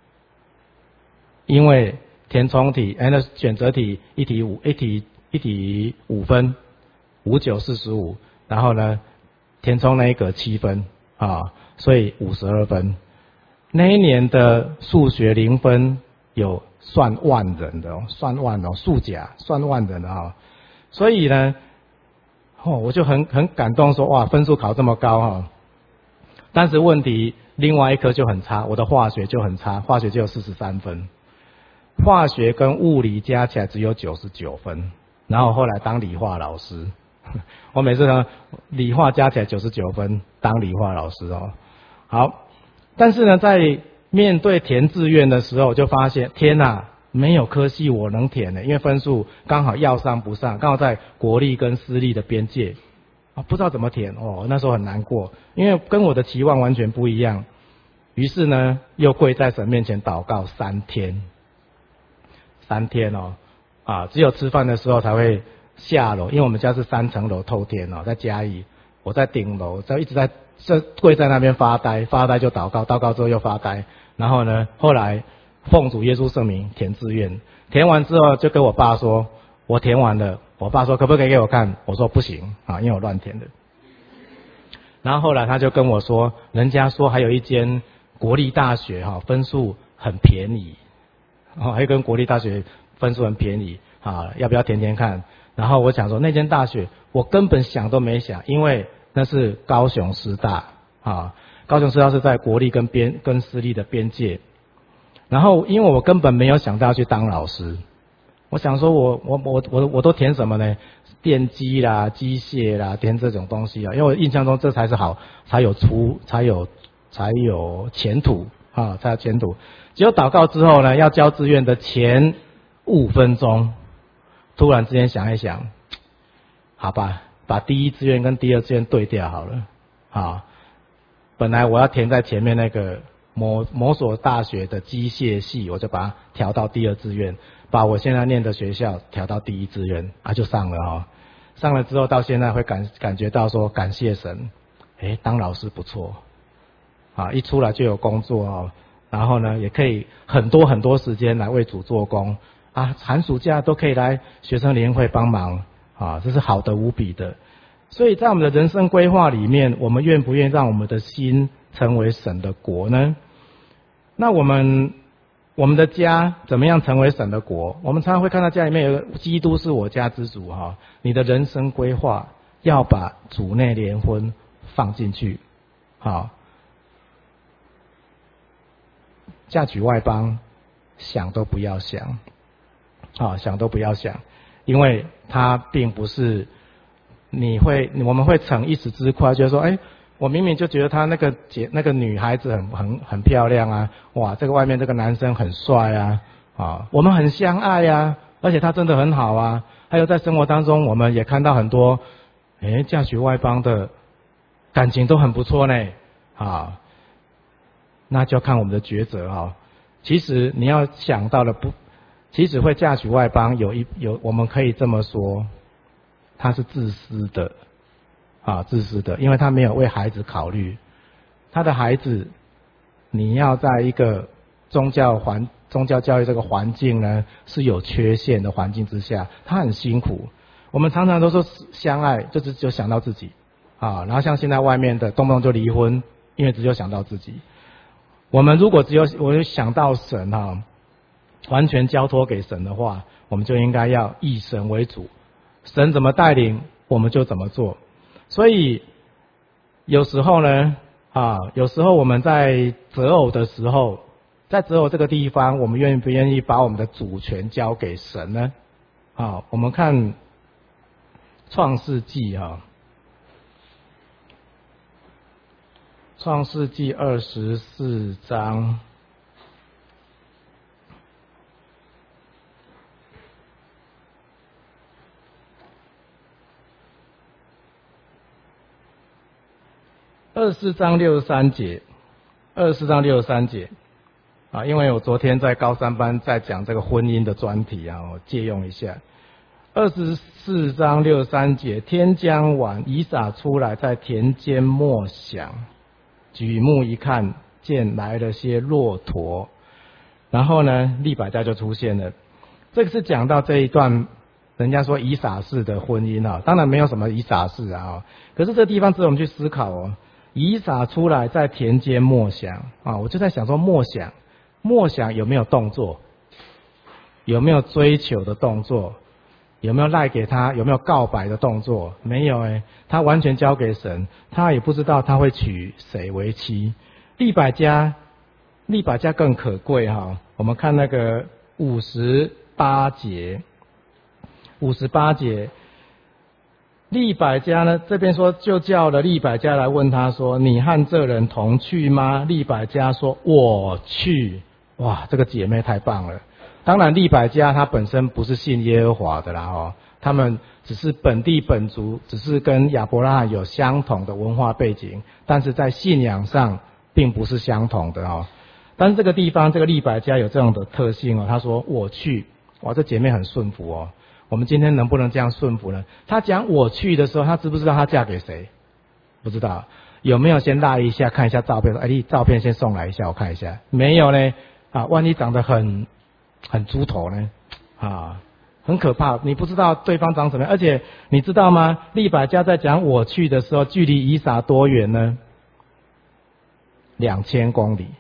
因为填充题那选择题一题5分，59、45，然后呢填充那一个7分所以52分。那一年的数学0分有算万人的数甲算万人的所以呢我就很感动说哇，分数考这么高但是问题另外一科就很差，我的化学就很差，化学就有43分，化学跟物理加起来只有99分，然后后来当理化老师我每次呢理化加起来99分，当理化老师好，但是呢在面对填志愿的时候就发现天哪，没有科系我能填的，因为分数刚好要上不上，刚好在国立跟私立的边界不知道怎么填那时候很难过，因为跟我的期望完全不一样。于是呢又跪在神面前祷告3天只有吃饭的时候才会下楼，因为我们家是3层楼透天在嘉义， 我在顶楼，就一直在跪在那边发呆，发呆就祷告，祷告之后又发呆。然后呢，后来奉主耶稣圣名填志愿，填完之后就跟我爸说，我填完了。我爸说可不可以给我看？我说不行啊，因为我乱填的。然后后来他就跟我说，人家说还有一间国立大学分数很便宜，还有跟国立大学分数很便宜要不要填填看？然后我想说那间大学我根本想都没想，因为那是高雄师大高雄师大是在国立跟私立的边界。然后因为我根本没有想到要去当老师，我想说我都填什么呢？电机啦、机械啦，填这种东西因为我印象中这才是好，才有前途才有前途。结果祷告之后呢，要交志愿的前5分钟，突然之间想一想，好吧，把第一志愿跟第二志愿对调好了本来我要填在前面那个某所大学的机械系，我就把它调到第二志愿，把我现在念的学校调到第一志愿就上了上了之后到现在会感觉到说感谢神，当老师不错一出来就有工作然后呢也可以很多时间来为主做工寒暑假都可以来学生联会帮忙这是好的无比的。所以在我们的人生规划里面，我们愿不愿意让我们的心成为神的国呢？那我们的家怎么样成为神的国？我们常常会看到家里面有个基督是我家之主你的人生规划要把主内联婚放进去嫁娶外邦想都不要想想都不要想，因为它并不是我们会逞一时之快，就是说我明明就觉得她那个女孩子很漂亮哇，这个外面这个男生很帅我们很相爱而且他真的很好还有在生活当中我们也看到很多嫁娶外邦的感情都很不错呢那就看我们的抉择其实你要想到的其实会嫁娶外邦我们可以这么说，他是自私的自私的，因为他没有为孩子考虑。他的孩子，你要在一个宗教教育这个环境呢是有缺陷的环境之下，他很辛苦。我们常常都说相爱，就想到自己然后像现在外面的动不动就离婚，因为只有想到自己。我们如果我想到神完全交托给神的话，我们就应该要以神为主，神怎么带领我们就怎么做。所以有时候呢有时候我们在择偶的时候，在择偶这个地方，我们愿不愿意把我们的主权交给神呢？我们看创世纪创世纪24章24章63节，24章63节因为我昨天在高三班在讲这个婚姻的专题我借用一下。24章63节，天将晚，以撒出来，在田间默想，举目一看，见来了些骆驼，然后呢，利百加就出现了。这个是讲到这一段，人家说以撒式的婚姻当然没有什么以撒式可是这个地方值得我们去思考以撒出来在田间默想我就在想说默想有没有动作，有没有追求的动作，有没有赖给他，有没有告白的动作？没有他完全交给神，他也不知道他会娶谁为妻。利百加更可贵我们看那个58节，利百加呢这边说就叫了利百加来问他说，你和这人同去吗？利百加说我去。哇，这个姐妹太棒了。当然利百加他本身不是信耶和华的啦他们只是本地本族，只是跟亚伯拉罕有相同的文化背景，但是在信仰上并不是相同的但是这个地方这个利百加有这样的特性他说我去。哇，这姐妹很顺服我们今天能不能这样顺服呢？她讲我去的时候，她知不知道她嫁给谁？ 不知道有没有先拉一下看一下照片，哎，你照片先送来一下我看一下，没有呢啊，万一长得很猪头呢啊，很可怕，你不知道对方长什么样，而且你知道吗？利百加在讲我去的时候，距离以撒多远呢？2000公里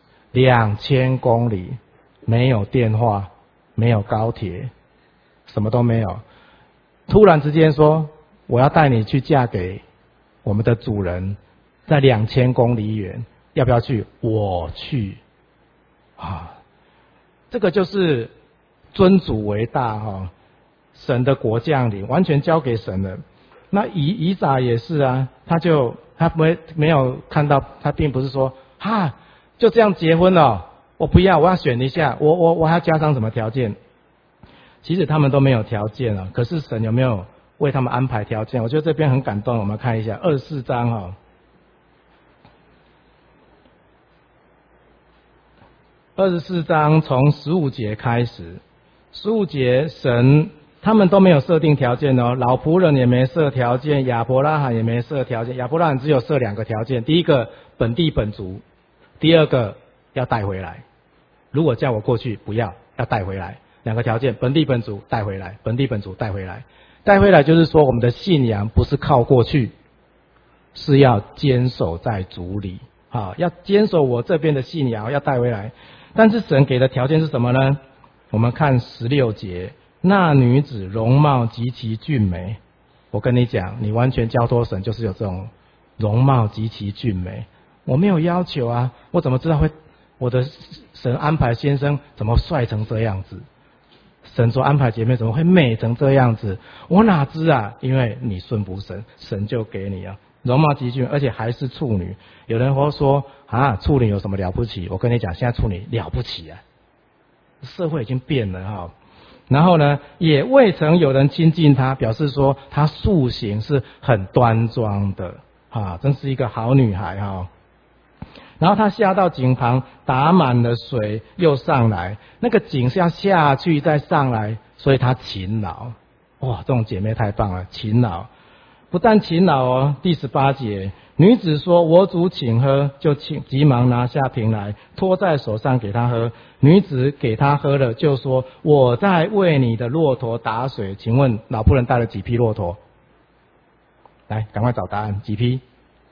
，2000公里，没有电话，没有高铁，什么都没有。突然之间说，我要带你去嫁给我们的主人，在2000公里远，要不要去？我去。啊，这个就是尊主为大哈，神的国降临，完全交给神了。那以撒也是啊，他没有看到，他并不是说哈就这样结婚了，我不要，我要选一下，我还要加上什么条件？其实他们都没有条件啊，可是神有没有为他们安排条件？我觉得这边很感动，我们看一下24章哈。24章从15节开始，15节神他们都没有设定条件哦，老仆人也没设条件，亚伯拉罕也没设条件，亚伯拉罕只有设2个条件，第一个本地本族，第二个要带回来，如果叫我过去不要带回来，2个条件，本地本族带回来，本地本族带回来，带回来就是说我们的信仰不是靠过去，是要坚守在主里，要坚守我这边的信仰，要带回来。但是神给的条件是什么呢？我们看16节，那女子容貌极其俊美。我跟你讲，你完全交托神，就是有这种容貌极其俊美。我没有要求啊，我怎么知道我的神安排先生怎么帅成这样子？神所安排姐妹怎么会美成这样子？我哪知啊？因为你顺服神，神就给你啊。容貌极俊，而且还是处女。有人会说啊，处女有什么了不起？我跟你讲，现在处女了不起啊！社会已经变了哈。然后呢，也未曾有人亲近她，表示说她素行是很端庄的啊，真是一个好女孩哈。然后她下到井旁，打满了水，又上来。那个井是要下去再上来，所以她勤劳。哇，这种姐妹太棒了，勤劳。不但勤劳哦，第18节，女子说：“我主请喝。”就急忙拿下瓶来，托在手上给他喝。女子给他喝了，就说：“我在为你的骆驼打水。”请问老仆人带了几匹骆驼？来，赶快找答案，几匹？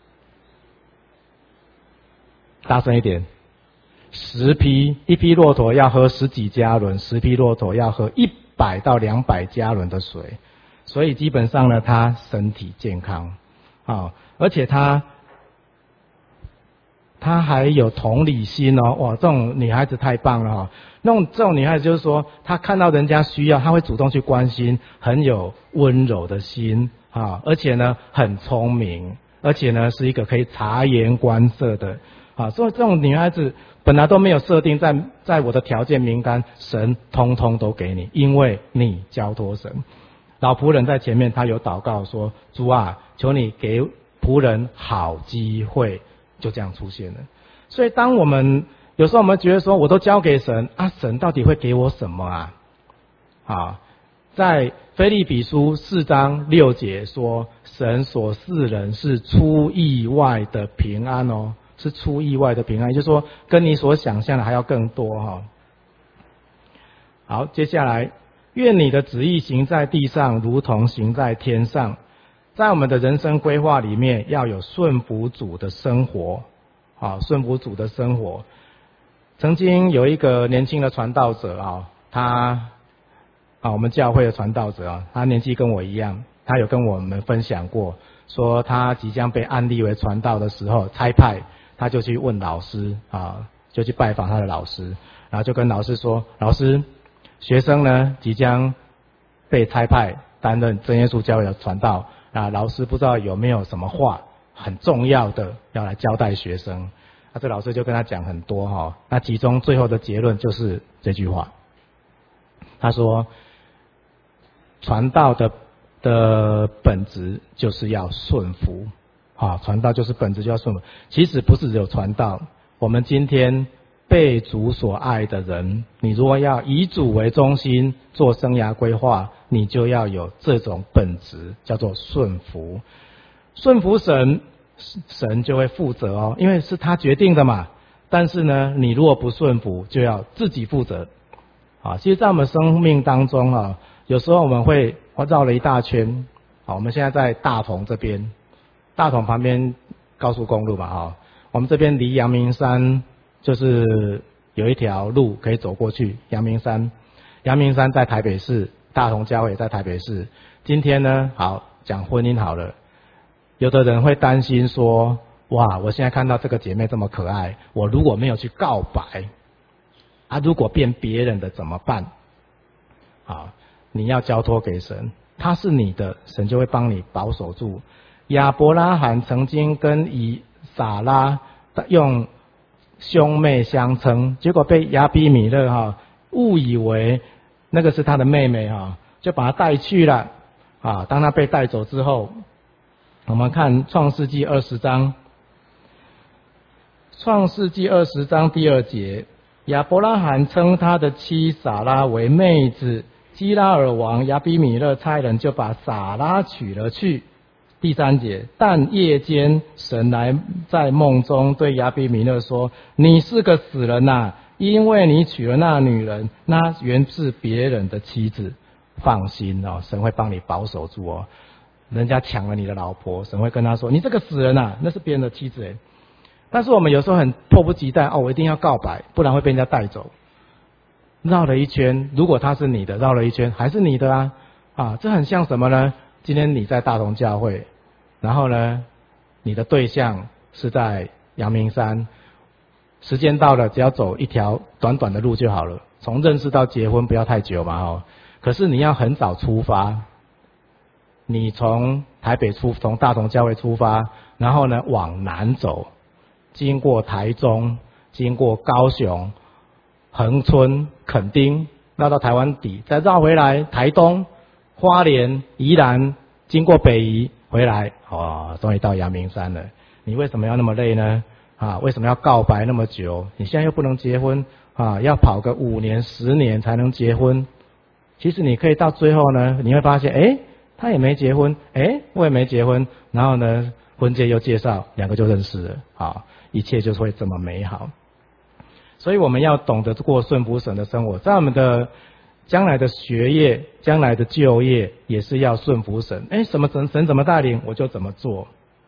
大声一点，10匹。一匹骆驼要喝10几加仑，10匹骆驼要喝100到200加仑的水。所以基本上呢，她身体健康，而且她还有同理心哦，哇，这种女孩子太棒了哈！这种女孩子就是说，她看到人家需要，她会主动去关心，很有温柔的心啊，而且呢很聪明，而且呢是一个可以察言观色的啊。所以这种女孩子本来都没有设定在我的条件名单，神通通都给你，因为你交托神。老仆人在前面，他有祷告说：“主啊，求你给仆人好机会。”就这样出现了。所以当我们有时候我们觉得说，我都交给神啊，神到底会给我什么啊？在腓立比书4章6节说，神所赐人是出意外的平安哦，是出意外的平安，也就是说跟你所想象的还要更多哈。好，接下来。愿你的旨意行在地上，如同行在天上。在我们的人生规划里面，要有顺服主的生活，顺服主的生活。曾经有一个年轻的传道者我们教会的传道者他年纪跟我一样，他有跟我们分享过，说他即将被安立为传道的时候，差派他就去问老师就去拜访他的老师，然后就跟老师说：“老师。”学生呢即将被差派担任真耶稣教会的传道老师不知道有没有什么话很重要的要来交代学生。这老师就跟他讲很多那其中最后的结论就是这句话。他说，传道的本质就是要顺服传道就是本质就要顺服。其实不是只有传道，我们今天被主所爱的人，你如果要以主为中心做生涯规划，你就要有这种本质，叫做顺服。顺服神神就会负责哦，因为是他决定的嘛。但是呢，你如果不顺服，就要自己负责。啊，其实，在我们生命当中啊，有时候我们会绕了一大圈。好，我们现在在大同这边，大同旁边高速公路嘛，哈，我们这边离阳明山就是有一条路可以走过去。阳明山在台北市，大同教会在台北市。今天呢，好讲婚姻好了，有的人会担心说，哇，我现在看到这个姐妹这么可爱，我如果没有去告白，啊，如果变别人的怎么办？啊，你要交托给神，他是你的，神就会帮你保守住。亚伯拉罕曾经跟以撒拉用兄妹相称，结果被亚比米勒误以为那个是他的妹妹就把他带去了。啊，当他被带走之后，我们看创世纪20章，创世纪20章第2节，亚伯拉罕称他的妻撒拉为妹子，基拉尔王亚比米勒差人就把撒拉娶了去。第3节，但夜间神来在梦中对亚比米勒说，你是个死人啊，因为你娶了那女人，那原是别人的妻子。放心哦，神会帮你保守住哦。人家抢了你的老婆，神会跟他说，你这个死人啊，那是别人的妻子诶。但是我们有时候很迫不及待我一定要告白，不然会被人家带走。绕了一圈，如果他是你的，绕了一圈还是你的啊，这很像什么呢？今天你在大同教会，然后呢，你的对象是在阳明山，时间到了，只要走一条短短的路就好了，从认识到结婚不要太久嘛可是你要很早出发，你从台北从大同教会出发，然后呢往南走，经过台中，经过高雄、恒春、垦丁，绕到台湾底，再绕回来台东、花莲、宜兰，经过北宜回来，终于到阳明山了。你为什么要那么累呢？为什么要告白那么久？你现在又不能结婚要跑个5年、10年才能结婚。其实你可以到最后呢，你会发现，他也没结婚，我也没结婚，然后呢，婚介又介绍，2个就认识了，一切就会这么美好。所以我们要懂得过顺服神的生活，在我们的将来的学业、将来的就业，也是要顺服神。什么神怎么带领，我就怎么做。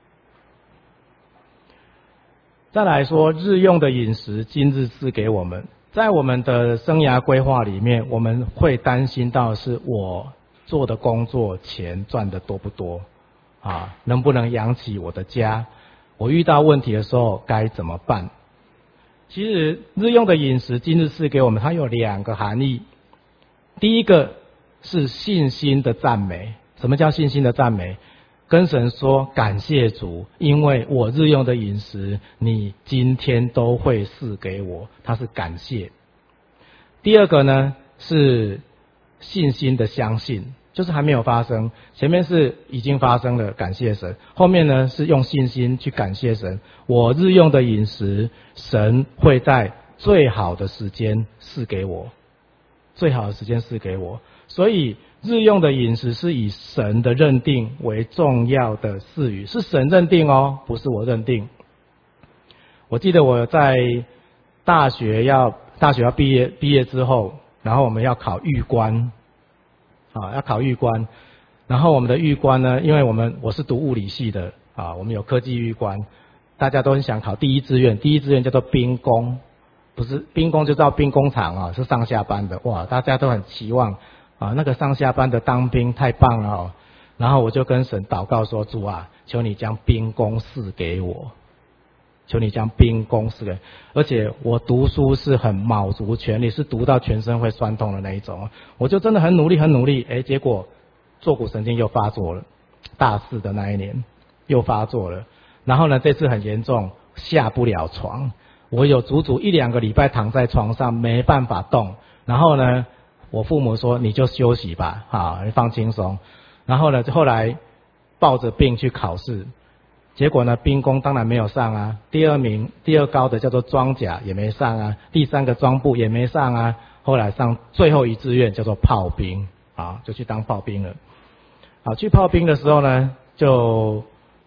再来说，日用的饮食，今日赐给我们。在我们的生涯规划里面，我们会担心到是我做的工作钱赚的多不多能不能养起我的家？我遇到问题的时候该怎么办？其实日用的饮食，今日赐给我们，它有2个含义。第一个是信心的赞美。什么叫信心的赞美？跟神说感谢主，因为我日用的饮食你今天都会赐给我，它是感谢。第二个呢是信心的相信，就是还没有发生，前面是已经发生了，感谢神，后面呢是用信心去感谢神，我日用的饮食神会在最好的时间赐给我，最好的时间赐给我。所以日用的饮食是以神的认定为重要的事语，是神认定不是我认定。我记得我在大学要毕业之后，然后我们要考预官要考预官，然后我们的预官呢，因为我是读物理系的我们有科技预官，大家都很想考第一志愿叫做兵工，不是兵工就到兵工厂是上下班的，哇，大家都很期望那个上下班的当兵太棒了然后我就跟神祷告说，主啊，求你将兵工赐给我，求你将兵工赐给，而且我读书是很卯足全力，是读到全身会酸痛的那一种，我就真的很努力结果坐骨神经又发作了，大4的那一年又发作了，然后呢这次很严重，下不了床，我有足足1-2个礼拜躺在床上没办法动，然后呢我父母说你就休息吧你放轻松，然后呢后来抱着病去考试，结果呢兵工当然没有上第二高的叫做装甲也没上第3个装部也没上后来上最后一志愿叫做炮兵就去当炮兵了去炮兵的时候呢，就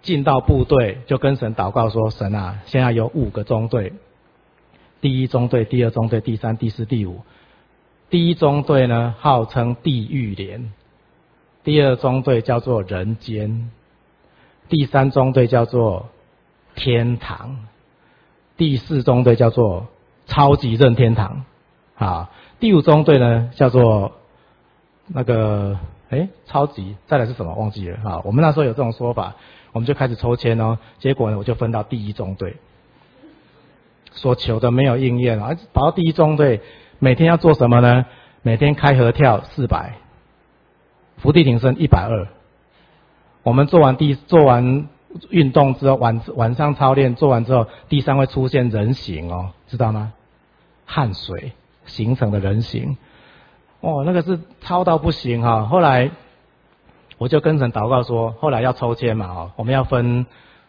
进到部队就跟神祷告说，神啊，现在有5个中队，第1中队、第2中队、第3、第4、第5。第1中队呢号称地狱连，第2中队叫做人间，第3中队叫做天堂，第4中队叫做超级任天堂，啊，第5中队呢叫做那个超级，再来是什么忘记了啊？我们那时候有这种说法，我们就开始抽签哦，结果呢我就分到第1中队，所求的没有应验啊，跑到第1中队，每天要做什么呢？每天开合跳400，伏地挺身120。我们做完运动之后，晚上操练做完之后，地上会出现人形哦，知道吗？汗水形成的人形，哦，那个是操到不行哈。后来我就跟神祷告说，后来要抽签嘛，哦，我们要分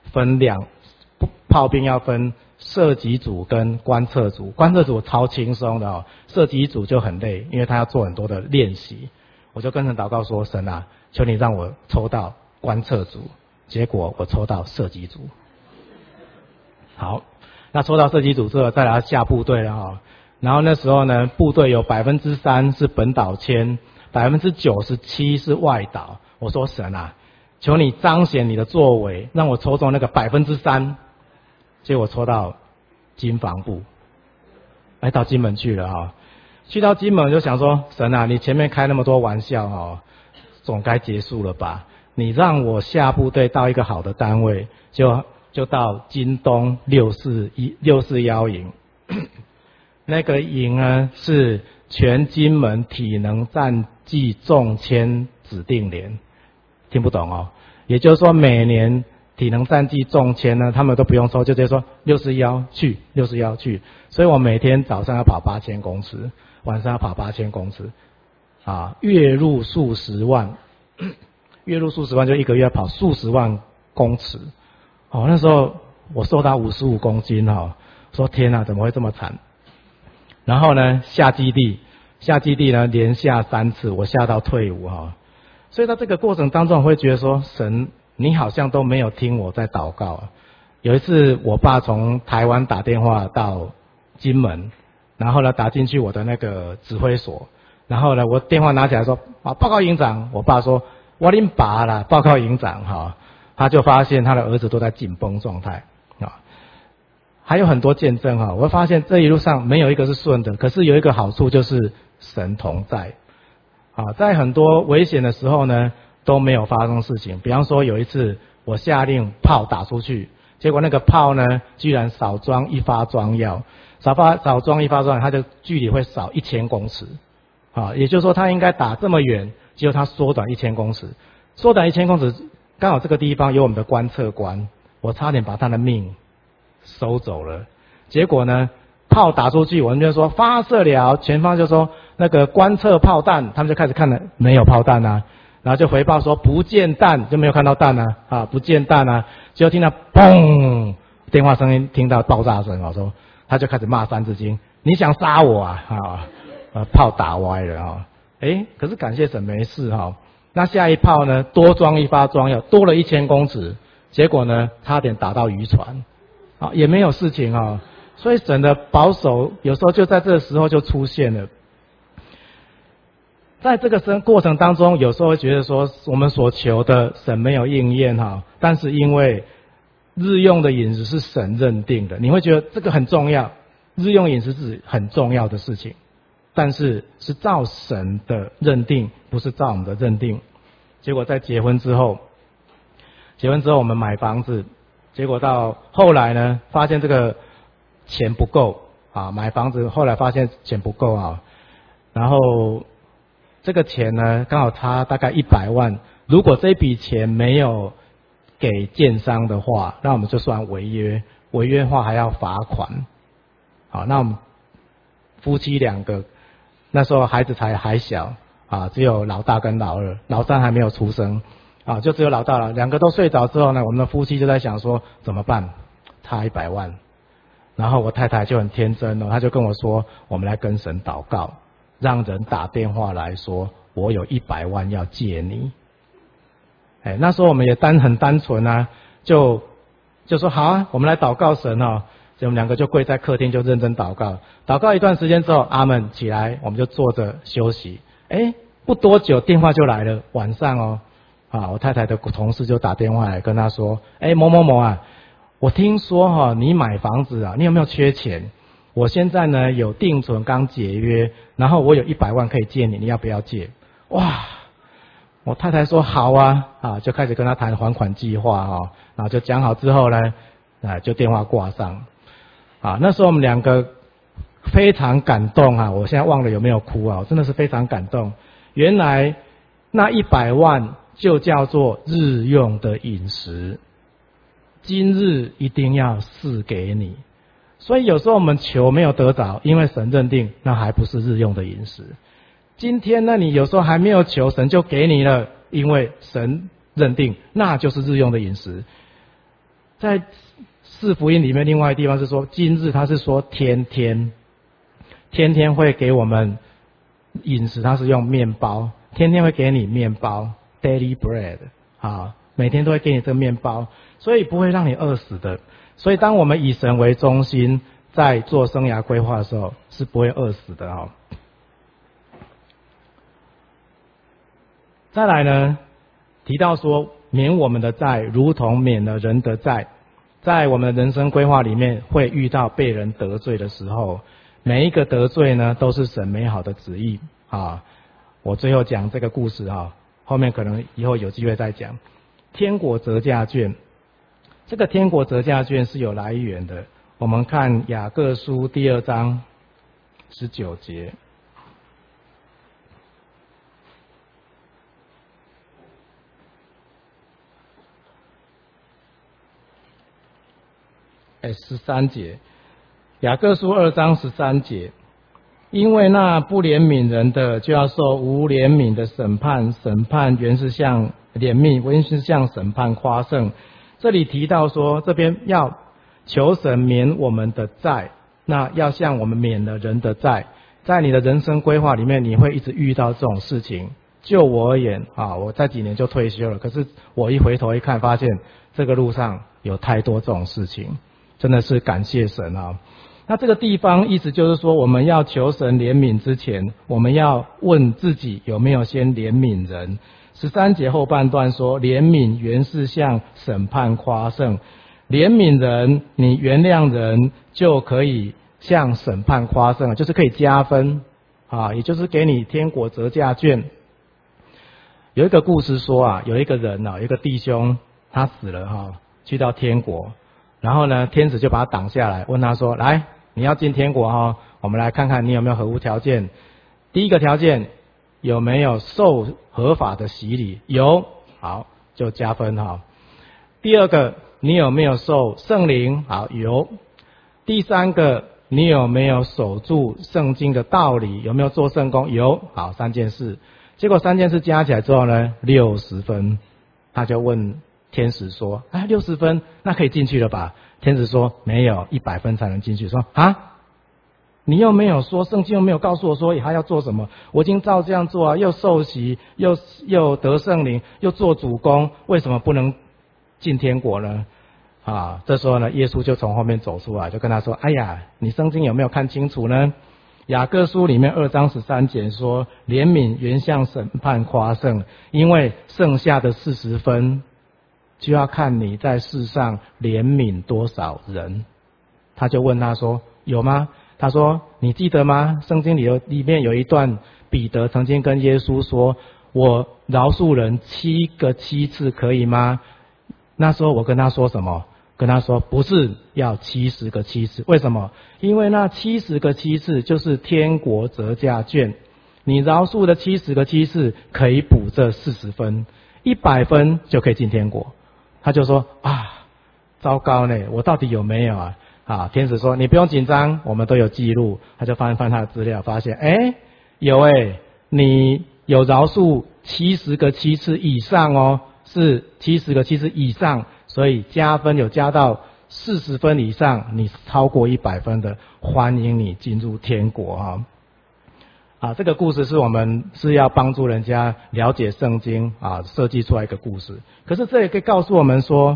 炮兵要分射击组跟观测组，观测组超轻松的哦，射击组就很累，因为他要做很多的练习。我就跟神祷告说，神啊，求你让我抽到观测组，结果我抽到射击组。好，那抽到射击组之后，再来下部队了哈。然后那时候呢，部队有 3% 是本岛签， 97% 是外岛。我说神啊，求你彰显你的作为，让我抽中那个 3%。结果抽到金防部，到金门去了哈。去到金门就想说，神啊，你前面开那么多玩笑哈，总该结束了吧？你让我下部队到一个好的单位，就到金东641营。那个营呢是全金门体能战绩中签指定连，听不懂哦。也就是说每年体能战绩中签呢，他们都不用抽，就直接说61去。所以我每天早上要跑8000公尺，晚上要跑8000公尺，啊，月入数十万，月入数十万就一个月要跑数十万公尺。哦，那时候我瘦到55公斤哈，说天哪，怎么会这么惨？然后呢，下基地呢连下3次，我下到退伍哈。所以在这个过程当中，我会觉得说，神，你好像都没有听我在祷告啊。有一次，我爸从台湾打电话到金门，然后呢打进去我的那个指挥所，然后呢我电话拿起来说，啊，报告营长。我爸说，我恁爸啦，报告营长哈。他就发现他的儿子都在紧绷状态啊。还有很多见证哈，我会发现这一路上没有一个是顺的，可是有一个好处就是神同在啊，在很多危险的时候呢都没有发生事情。比方说有一次我下令炮打出去，结果那个炮呢居然少装一发装药，少装一发装药，它的距离会少1000公尺啊，也就是说它应该打这么远，结果它缩短1000公尺，缩短1000公尺，刚好这个地方有我们的观测官，我差点把他的命收走了。结果呢，炮打出去，我们就说发射了，前方就说那个观测炮弹，他们就开始看了，没有炮弹啊，然后就回报说不见弹，就没有看到弹啊，不见弹啊，结果听到砰，电话声音听到爆炸声，我说他就开始骂三字经，你想杀我啊，炮打歪了啊，可是感谢神没事哈。那下一炮呢，多装一发装药，多了1000公尺，结果呢差点打到渔船。也没有事情啊，所以神的保守有时候就在这个时候就出现了。在这个过程当中，有时候会觉得说我们所求的神没有应验哈，但是因为日用的饮食是神认定的，你会觉得这个很重要，日用饮食是很重要的事情，但是是照神的认定，不是照我们的认定。结果在结婚之后我们买房子。结果到后来呢，发现这个钱不够啊，买房子后来发现钱不够啊，然后这个钱呢刚好差大概100万，如果这笔钱没有给建商的话，那我们就算违约，违约的话还要罚款。好，那我们夫妻2个那时候孩子还小啊，只有老大跟老二，老三还没有出生。就只有老大了，2个都睡着之后呢，我们的夫妻就在想说怎么办，差100万。然后我太太就很天真她就跟我说，我们来跟神祷告，让人打电话来说我有100万要借你。那时候我们也很单纯啊， 就说好啊，我们来祷告神哦。所以我们两个就跪在客厅就认真祷告。祷告一段时间之后，阿们起来，我们就坐着休息。不多久电话就来了，晚上哦，我太太的同事就打电话来跟他说，某某某啊，我听说你买房子啊，你有没有缺钱？我现在呢有定存刚解约，然后我有100万可以借你，你要不要借？哇！我太太说好啊，就开始跟他谈还款计划然后就讲好之后呢，就电话挂上。那时候我们两个非常感动我现在忘了有没有哭我真的是非常感动。原来那100万就叫做日用的饮食，今日一定要赐给你。所以有时候我们求没有得着，因为神认定那还不是日用的饮食。今天呢，你有时候还没有求，神就给你了，因为神认定那就是日用的饮食。在四福音里面另外一个地方是说，今日他是说天天会给我们饮食，他是用面包，天天会给你面包 daily bread 每天都会给你这个面包，所以不会让你饿死的。所以当我们以神为中心在做生涯规划的时候，是不会饿死的再来呢，提到说免我们的债，如同免了人的债。在我们的人生规划里面，会遇到被人得罪的时候，每一个得罪呢，都是神美好的旨意我最后讲这个故事后面可能以后有机会再讲。天国折价券，这个天国折价券是有来源的。我们看雅各书第2章19节。13节，雅各书2章13节，因为那不怜悯人的，就要受无怜悯的审判。审判原是向怜悯，原是向审判夸胜。这里提到说，这边要求神免我们的债，那要向我们免了人的债。在你的人生规划里面，你会一直遇到这种事情。就我而言我在几年就退休了，可是我一回头一看，发现这个路上有太多这种事情。真的是感谢神那这个地方意思就是说，我们要求神怜悯之前，我们要问自己有没有先怜悯人。13节后半段说，怜悯原是向审判夸胜。怜悯人，你原谅人，就可以向审判夸胜，就是可以加分也就是给你天国折价券。有一个故事说有一个人有一个弟兄他死了去到天国。然后呢，天使就把他挡下来，问他说，来，你要进天国我们来看看你有没有合乎条件。第一个条件，有没有受合法的洗礼？有，好，就加分第二个，你有没有受圣灵？好，有。第三个，你有没有守住圣经的道理？有没有做圣工？有，好，3件事。结果3件事加起来之后呢，60分。他就问天使说60分，那可以进去了吧？天使说没有，100分才能进去。说你又没有说，圣经又没有告诉我说还要做什么，我已经照这样做又受洗，又得圣灵，又做主工，为什么不能进天国呢？这时候呢，耶稣就从后面走出来，就跟他说，哎呀，你圣经有没有看清楚呢？雅各书里面2章13节说，怜悯原向审判夸胜，因为剩下的40分就要看你在世上怜悯多少人。他就问他说，有吗？他说，你记得吗？圣经里面有一段，彼得曾经跟耶稣说，我饶恕人7个7次可以吗？那时候我跟他说什么？跟他说不是，要70个7次。为什么？因为那70个7次就是天国折价券，你饶恕的70个7次可以补这40分，100分就可以进天国。他就说糟糕呢，我到底有没有天使说你不用紧张，我们都有记录。他就翻他的资料，发现有你有饶恕70个7次以上是70个7次以上，所以加分有加到40分以上，你超过100分的，欢迎你进入天国这个故事是我们是要帮助人家了解圣经设计出来一个故事。可是这也可以告诉我们说，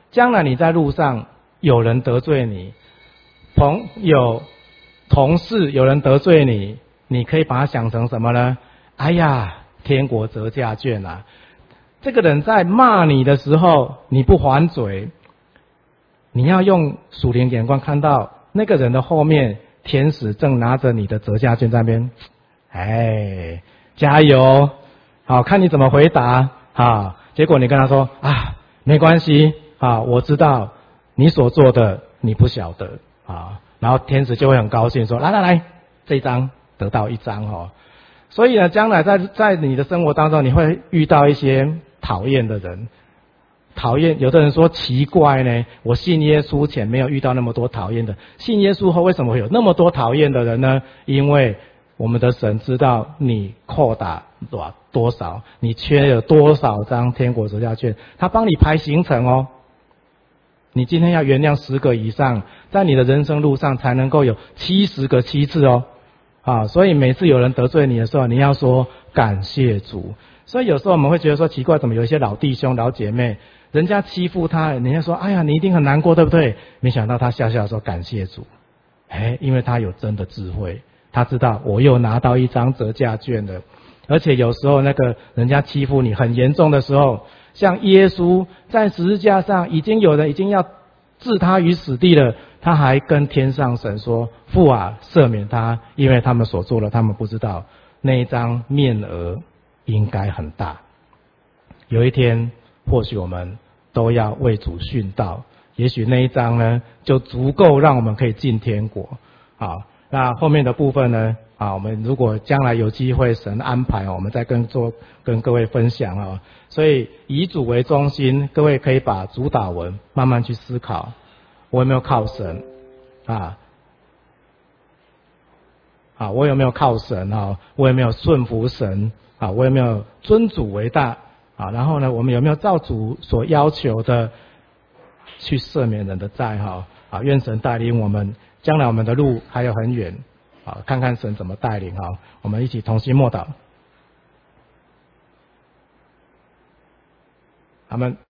将来你在路上有人得罪你，朋友、同事有人得罪你，你可以把它想成什么呢？哎呀，天国折价券啊！这个人在骂你的时候，你不还嘴，你要用属灵眼光看到那个人的后面，天使正拿着你的折价券在那边，哎，加油！好，看你怎么回答啊？结果你跟他说啊，没关系啊，我知道你所做的你不晓得啊，然后天使就会很高兴说，来，这一张得到一张哦。所以呢，将来在你的生活当中，你会遇到一些讨厌的人。讨厌，有的人说奇怪呢，我信耶稣前没有遇到那么多讨厌的，信耶稣后为什么会有那么多讨厌的人呢？因为我们的神知道你扣打多少，你缺了多少张天国折价券，他帮你排行程哦。你今天要原谅10个以上，在你的人生路上才能够有70个7次哦。所以每次有人得罪你的时候，你要说感谢主。所以有时候我们会觉得说奇怪，怎么有一些老弟兄、老姐妹，人家欺负他，人家说哎呀，你一定很难过，对不对？没想到他笑笑说感谢主，因为他有真的智慧，他知道我又拿到一张折价券了。而且有时候那个人家欺负你很严重的时候，像耶稣在十字架上，有人已经要置他于死地了，他还跟天上神说，父啊，赦免他，因为他们所做的他们不知道。那一张面额应该很大，有一天或许我们都要为主殉道，也许那一张呢就足够让我们可以进天国。那后面的部分呢，我们如果将来有机会神安排，我们再跟各位分享。所以以主为中心，各位可以把主导文慢慢去思考，我有没有靠神我有没有靠神我有没有顺服神我有没有尊主为大然后呢，我们有没有照主所要求的去赦免人的债愿神带领我们，将来我们的路还有很远看看神怎么带领我们一起同心默祷。阿们。